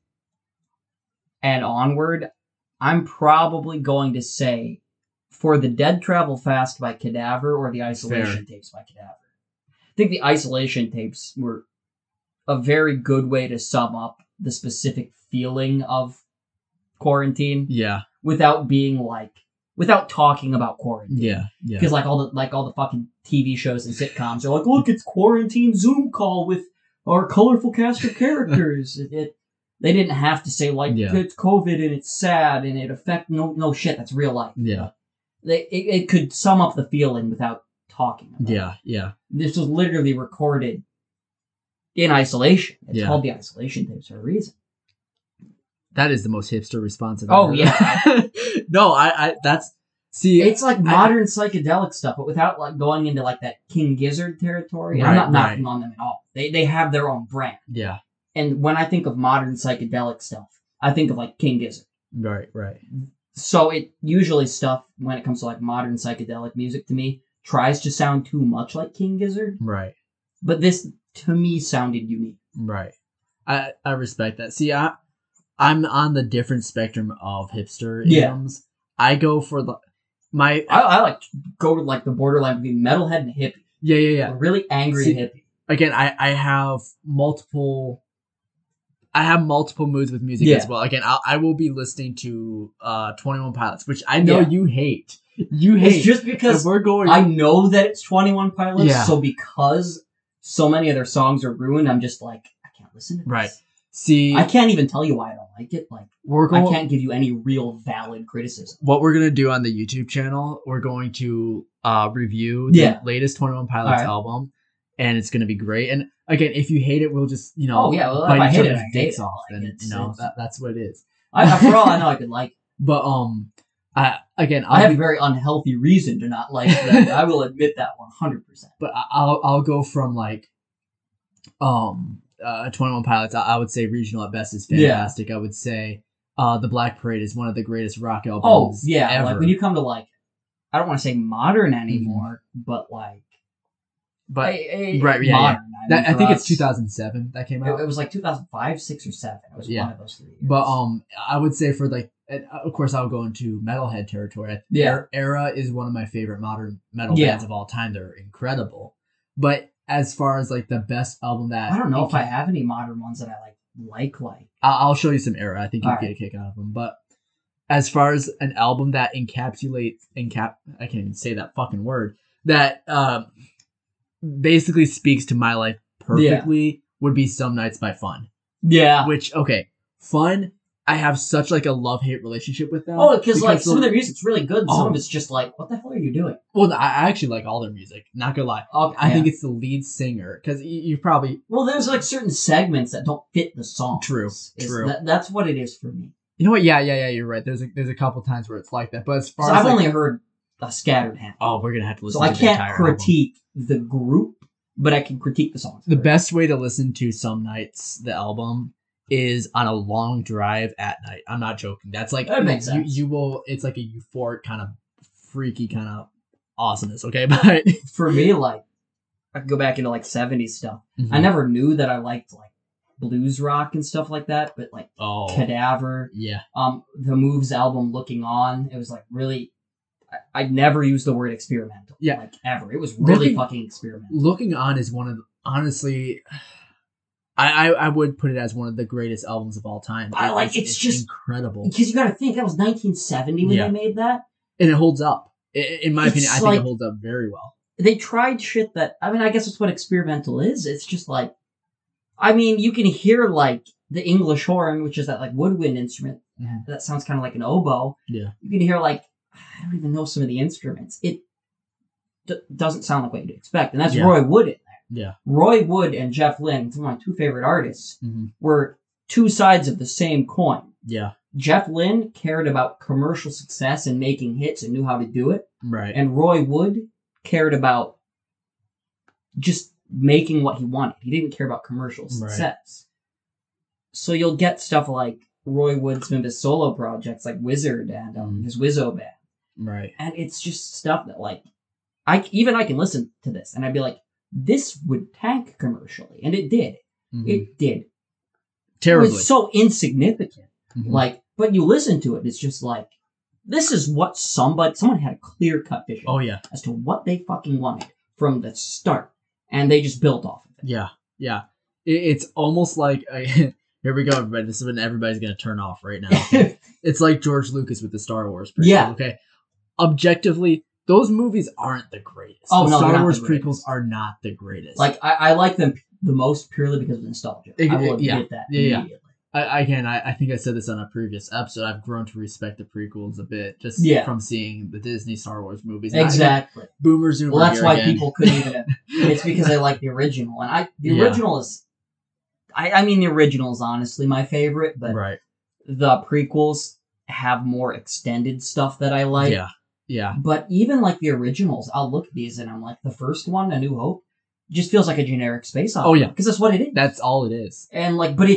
S2: and onward, I'm probably going to say For the Dead Travel Fast by Cadaver or the Isolation Tapes by Cadaver. I think the Isolation Tapes were a very good way to sum up the specific feeling of quarantine.
S1: Yeah.
S2: Without being like, without talking about quarantine.
S1: Yeah. Yeah.
S2: Because all the fucking TV shows and sitcoms are like, look, it's quarantine Zoom call with our colorful cast of characters. They didn't have to say, like, it's COVID and it's sad and it affects... No shit, that's real life.
S1: Yeah.
S2: It could sum up the feeling without talking about it.
S1: Yeah.
S2: This was literally recorded in isolation. It's called the Isolation Tapes for a reason.
S1: That is the most hipster response I've
S2: ever
S1: heard. Yeah. No, I that's... See...
S2: It's like modern psychedelic stuff, but without, like, going into, like, that King Gizzard territory. I'm not knocking on them at all. They have their own brand.
S1: Yeah.
S2: And when I think of modern psychedelic stuff, I think of, like, King Gizzard.
S1: Right.
S2: So it usually stuff, when it comes to, like, modern psychedelic music to me, tries to sound too much like King Gizzard.
S1: Right.
S2: But this, to me, sounded unique.
S1: Right. I respect that. See, I'm on the different spectrum of hipster idioms. I go for I
S2: like to go to, like, the borderline between metalhead and hippie.
S1: Yeah.
S2: A really angry hippie.
S1: Again, I have multiple moods with music as well. Again, I will be listening to 21 Pilots, which I know you hate. It's
S2: just because I know that it's 21 Pilots, so because so many of their songs are ruined, I'm just like, I can't listen to this.
S1: Right. See,
S2: I can't even tell you why I don't like it. Like, I can't give you any real valid criticism.
S1: What we're gonna do on the YouTube channel, we're going to review the latest 21 Pilots album, and it's gonna be great. And again, if you hate it, we'll just
S2: if I hate it, dicks
S1: off, and that's what it is.
S2: For all I know, I could like it.
S1: But I
S2: have a very unhealthy reason to not like it. I will admit that 100%.
S1: But I'll go from like 21 Pilots. I would say Regional at best is fantastic. I would say the Black Parade is one of the greatest rock albums ever.
S2: Like when you come to, like, I don't want to say modern anymore, but like, modern.
S1: I think it's 2007 that came out.
S2: It was like 2005, 6, or 7. It was one of those 3 years.
S1: But I would say for, like, of course I'll go into metalhead territory. Era is one of my favorite modern metal bands of all time. They're incredible. But as far as, like, the best album that...
S2: I don't know if I have any modern ones that I like.
S1: I'll show you some Era. I think you'd get a kick out of them. But as far as an album that encapsulates... I can't even say that fucking word. That basically speaks to my life perfectly would be Some Nights by Fun.
S2: Yeah.
S1: Which, okay, Fun... I have such, like, a love-hate relationship with them.
S2: Oh, because like, some of their music's really good, and some of it's just like, what the hell are you doing?
S1: Well, I actually like all their music, not gonna lie. I think it's the lead singer, because you probably...
S2: Well, there's, like, certain segments that don't fit the song.
S1: True.
S2: That's what it is for me.
S1: You know what? Yeah, you're right. There's a couple times where it's like that, but as far
S2: as... I've only heard a scattered handful.
S1: Oh, we're gonna have to listen
S2: to
S1: the entire album.
S2: So I can't critique the group, but I can critique the songs.
S1: The best way to listen to Some Nights, the album... is on a long drive at night. I'm not joking. That's like...
S2: That makes sense.
S1: You will... It's like a euphoric kind of freaky kind of awesomeness. Okay, but
S2: for me, like I could go back into like 70s stuff.
S1: Mhm.
S2: I never knew that I liked like blues rock and stuff like that, but like Cadaver,
S1: yeah,
S2: the Moves album, Looking On, it was like really. I'd never used the word experimental, like ever. It was really fucking experimental.
S1: Looking On is one of honestly, I would put it as one of the greatest albums of all time.
S2: It's just
S1: incredible
S2: because you got to think that was 1970 when they made that,
S1: and it holds up. In my opinion, I think it holds up very well.
S2: They tried shit that I guess that's what experimental is. It's just like, you can hear like the English horn, which is that like woodwind instrument that sounds kind of like an oboe.
S1: Yeah,
S2: you can hear like. I don't even know some of the instruments. It doesn't sound like what you'd expect. And that's Roy Wood in there.
S1: Yeah.
S2: Roy Wood and Jeff Lynne, two of my two favorite artists, were two sides of the same coin.
S1: Yeah.
S2: Jeff Lynne cared about commercial success and making hits and knew how to do it.
S1: Right.
S2: And Roy Wood cared about just making what he wanted. He didn't care about commercial success. Right. So you'll get stuff like Roy Wood's some of his solo projects like Wizard and his Wizzo band.
S1: Right.
S2: And it's just stuff that like I can listen to this and I'd be like, this would tank commercially. And it did. It did.
S1: Terribly.
S2: It was so insignificant. Like, but you listen to it, it's just like, this is what someone had a clear cut vision.
S1: Oh yeah.
S2: As to what they fucking wanted from the start. And they just built off of it.
S1: Yeah. Yeah. It's almost like here we go, everybody. This is when everybody's going to turn off right now. Okay? It's like George Lucas with the Star Wars prequels. Yeah. Okay. Objectively, those movies aren't the greatest. The Star Wars prequels are not the greatest.
S2: Like, I like them the most purely because of nostalgia. I will admit that immediately.
S1: I think I said this on a previous episode. I've grown to respect the prequels a bit just from seeing the Disney Star Wars movies.
S2: Exactly.
S1: Boomer Zoomer.
S2: Well, that's why people couldn't even. It's because they like the original, and the original is. The original is honestly my favorite, but the prequels have more extended stuff that I like.
S1: Yeah. Yeah.
S2: But even like the originals, I'll look at these and I'm like, the first one, A New Hope, just feels like a generic space opera.
S1: Oh yeah,
S2: because that's what it is.
S1: That's all it is.
S2: And like, but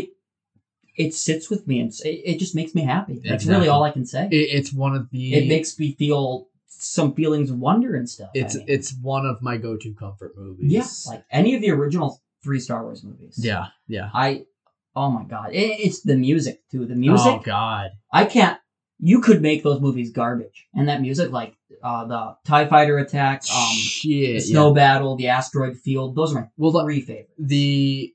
S2: it sits with me and it just makes me happy. That's really all I can say.
S1: It's one of the.
S2: It makes me feel some feelings of wonder and stuff.
S1: It's one of my go-to comfort movies.
S2: Yeah, like any of the original 3 Star Wars movies.
S1: Yeah, yeah.
S2: Oh my god, it's the music too. The music.
S1: Oh god,
S2: I can't. You could make those movies garbage, and that music, like the TIE Fighter attack, the snow battle, the asteroid field, those are my 3 favorites.
S1: The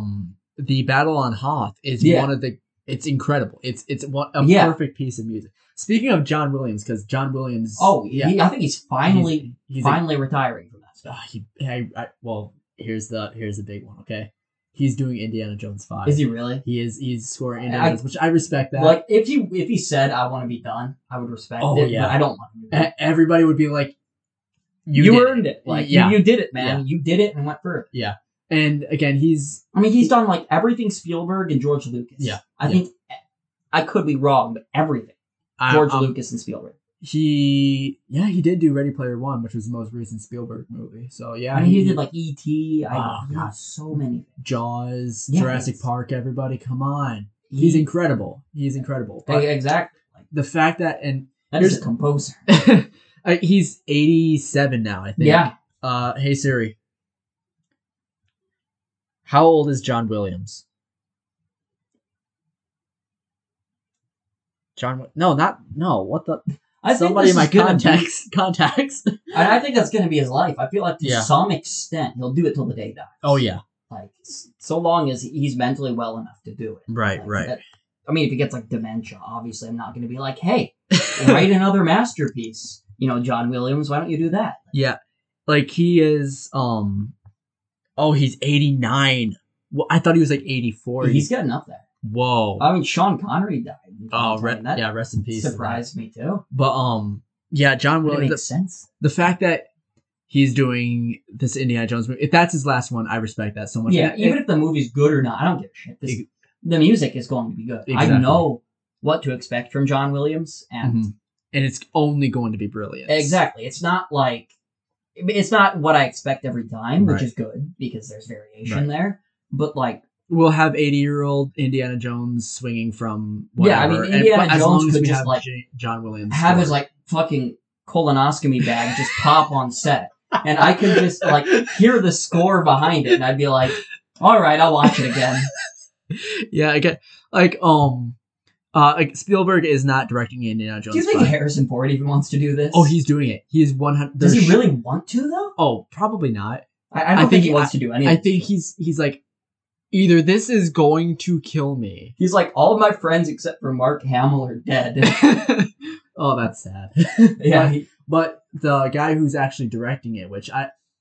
S1: battle on Hoth is one of the. It's incredible. It's perfect piece of music. Speaking of John Williams, because John Williams.
S2: Oh yeah, I think he's finally retiring from that stuff.
S1: Well, here's the big one. Okay. He's doing Indiana Jones 5.
S2: Is he really?
S1: He is. He's scoring Indiana Jones, which I respect that.
S2: Like if he said I want to be done, I would respect it. Yeah. But I don't want to. Be done.
S1: Everybody would be like,
S2: "You earned it. Like you did it, man. Yeah. You did it and went through it."
S1: Yeah. And again, he's
S2: done like everything Spielberg and George Lucas.
S1: Yeah.
S2: I think I could be wrong, but everything George Lucas and Spielberg.
S1: He did do Ready Player One, which was the most recent Spielberg movie. So yeah,
S2: he did like E.T. So many
S1: Jaws, Jurassic Park. Everybody, come on, he's incredible. He's incredible. But
S2: exactly.
S1: The fact that
S2: he's a composer.
S1: He's 87 now, I think.
S2: Yeah.
S1: Hey Siri, how old is John Williams? What the? Somebody in my contacts.
S2: I think that's going to be his life. I feel like to some extent he'll do it till the day he dies.
S1: Oh yeah.
S2: Like so long as he's mentally well enough to do it.
S1: Right.
S2: If he gets like dementia, obviously I'm not going to be like, hey, write another masterpiece. John Williams, why don't you do that?
S1: Yeah. Like he is. He's 89. Well, I thought he was like 84.
S2: He's getting up there.
S1: Whoa.
S2: Sean Connery died.
S1: Rest in peace.
S2: Surprised me too.
S1: But John Williams.
S2: It makes sense.
S1: The fact that he's doing this Indiana Jones movie, if that's his last one, I respect that so much.
S2: Yeah, even if the movie's good or not, I don't give a shit. The music is going to be good. Exactly. I know what to expect from John Williams, and
S1: it's only going to be brilliant.
S2: Exactly. It's not what I expect every time, which is good because there's variation there. But like.
S1: We'll have 80-year-old Indiana Jones swinging from whatever.
S2: Yeah, Indiana Jones could just like
S1: John Williams
S2: have his like fucking colonoscopy bag just pop on set. And I could just, like, hear the score behind it, and I'd be like, all right, I'll watch it again.
S1: Yeah, I get, like Spielberg is not directing Indiana Jones.
S2: Do you think Harrison Ford even wants to do this?
S1: Oh, he's doing it. He is 100.
S2: Does he really want to, though?
S1: Oh, probably not.
S2: I don't think he wants to do anything.
S1: I think he's like, either this is going to kill me.
S2: He's like, all of my friends except for Mark Hamill are dead.
S1: Oh, that's sad.
S2: Yeah.
S1: But the guy who's actually directing it, which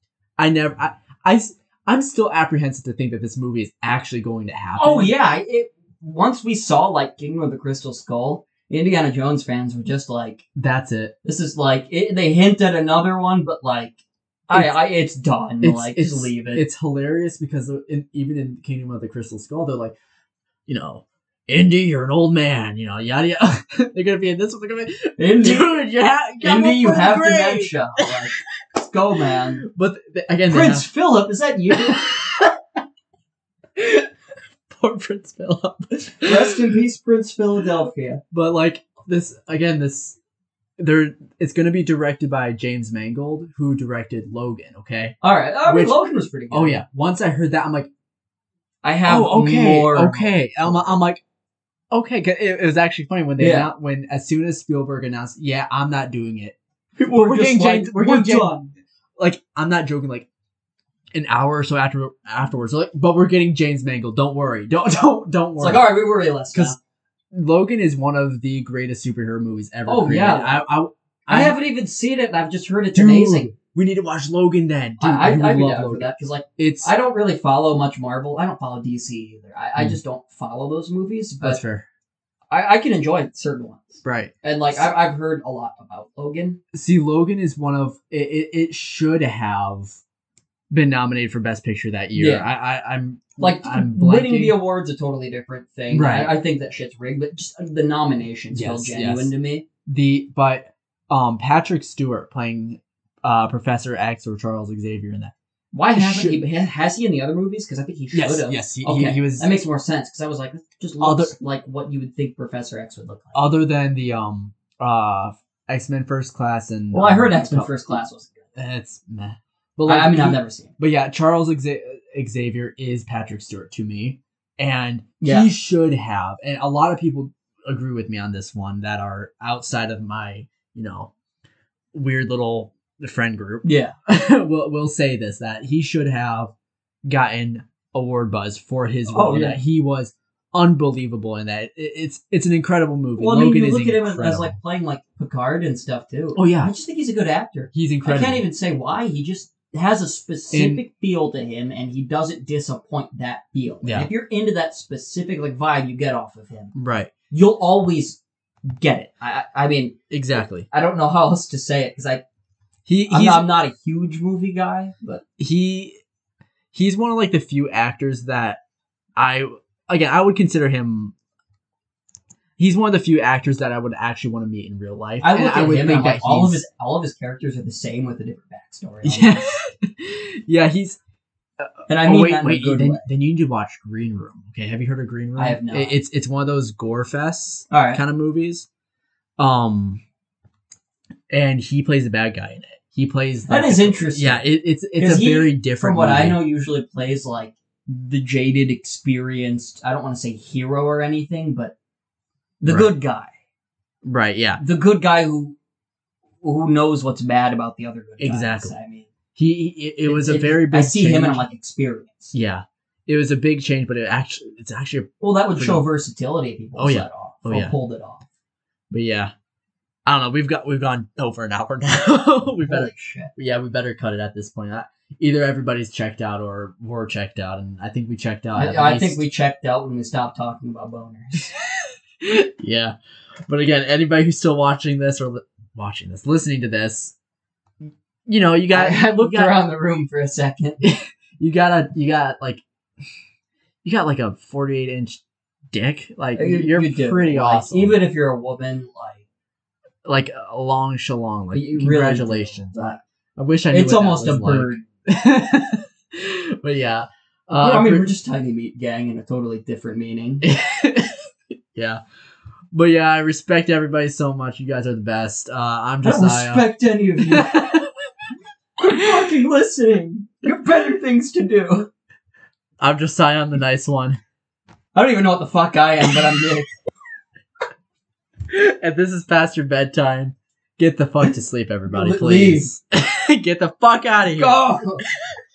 S1: I'm still apprehensive to think that this movie is actually going to happen.
S2: Oh yeah, once we saw like Kingdom of the Crystal Skull, Indiana Jones fans were just like,
S1: that's it.
S2: This is like they hint at another one, but like, it's done. Just leave it.
S1: It's hilarious because even in Kingdom of the Crystal Skull, they're like, Indy, you're an old man, yada yada. They're gonna be in this one. They're gonna be,
S2: Indy,
S1: dude,
S2: you have dementia. Like, let's go, man.
S1: But again,
S2: Prince Philip, is that you?
S1: Poor Prince Philip.
S2: Rest in peace, Prince Philadelphia.
S1: But like it's gonna be directed by James Mangold, who directed Logan. Okay.
S2: All right. Logan was pretty good.
S1: Oh yeah. Once I heard that, I'm like,
S2: I have
S1: okay,
S2: more.
S1: Okay. I'm like, okay. It was actually funny when as soon as Spielberg announced, yeah, I'm not doing it.
S2: We're getting James. We're done.
S1: Like, I'm not joking. Like, an hour or so afterwards, like, but we're getting James Mangold. Don't worry. Don't worry.
S2: It's like, all right, we worry less because
S1: Logan is one of the greatest superhero movies ever.
S2: Oh
S1: created.
S2: yeah. I haven't even seen it, and I've just heard it's
S1: dude,
S2: amazing.
S1: We need to watch Logan then. Dude,
S2: I'd be down for that because like I don't really follow much Marvel. I don't follow DC either. I just don't follow those movies. But
S1: that's fair.
S2: I can enjoy certain ones.
S1: Right.
S2: And like I've heard a lot about Logan.
S1: See, Logan is one of it should have been nominated for Best Picture that year.
S2: Yeah.
S1: I'm
S2: winning the award's a totally different thing.
S1: Right.
S2: I think that shit's rigged, but just the nominations feel genuine to me.
S1: Patrick Stewart playing Professor X or Charles Xavier in that.
S2: Why hasn't he? Has he in the other movies? Because I think he should have.
S1: Yes, he was.
S2: That makes more sense because I was like, this just looks like what you would think Professor X would look like.
S1: Other than the X-Men First Class and.
S2: Well, I heard X-Men First Class was good.
S1: It's meh. But like,
S2: I've never seen it.
S1: But yeah, Charles Xavier is Patrick Stewart to me, and he should have. And a lot of people agree with me on this one that are outside of my, weird little friend group.
S2: Yeah,
S1: we'll say this, that he should have gotten award buzz for his role. That he was unbelievable in that. It's an incredible movie.
S2: Well, Logan, you look at him as like playing like Picard and stuff too.
S1: Oh yeah,
S2: I just think he's a good actor.
S1: He's incredible.
S2: I can't even say why. He just has a specific feel to him, and he doesn't disappoint that feel.
S1: Yeah.
S2: And if you're into that specific like vibe you get off of him,
S1: right,
S2: you'll always get it. I mean,
S1: exactly.
S2: I don't know how else to say it because I'm not a huge movie guy, but
S1: he's one of like the few actors that I would consider him. He's one of the few actors that I would actually want to meet in real life.
S2: I look at him and like all of his characters are the same with a different backstory.
S1: Yeah, yeah, he's.
S2: And I mean,
S1: wait. Then you need to watch Green Room. Okay, have you heard of Green Room?
S2: I have not.
S1: It's one of those gore fests
S2: kind
S1: of movies. And he plays the bad guy in it. He plays
S2: that is interesting.
S1: Yeah, it's a very different.
S2: From what
S1: movie.
S2: I know, usually plays like the jaded, experienced. I don't want to say hero or anything, but the good guy.
S1: Right. Yeah.
S2: The good guy who knows what's bad about the other good guys.
S1: Exactly.
S2: I mean,
S1: it was a very big.
S2: I see
S1: change.
S2: him and I'm like experience.
S1: Yeah, it was a big change, but it's actually
S2: that would show versatility if he pulled that off. Pulled it off.
S1: But yeah, I don't know. We've gone over an hour now. we better cut it at this point. Either everybody's checked out or we're checked out, and I think we checked out.
S2: I think we checked out when we stopped talking about boners.
S1: Yeah, but again, anybody who's still watching this or listening to this, you got.
S2: I looked around the room for a second.
S1: You got like a 48-inch dick. Like you're pretty awesome.
S2: Even if you're a woman,
S1: like a long shalong. Like congratulations.
S2: Really
S1: I wish I knew.
S2: It's almost a bird.
S1: But yeah.
S2: I mean, we're just tiny meat gang in a totally different meaning.
S1: Yeah. But yeah, I respect everybody so much. You guys are the best. I'm
S2: I don't
S1: Josiah.
S2: respect any of you. Quit fucking listening. You have better things to do.
S1: I'm Josiah. I'm the nice one.
S2: I don't even know what the fuck I am, but I'm Nick.
S1: And this is past your bedtime. Get the fuck to sleep, everybody,
S2: Leave.
S1: please. Get the fuck out of here.
S2: Go!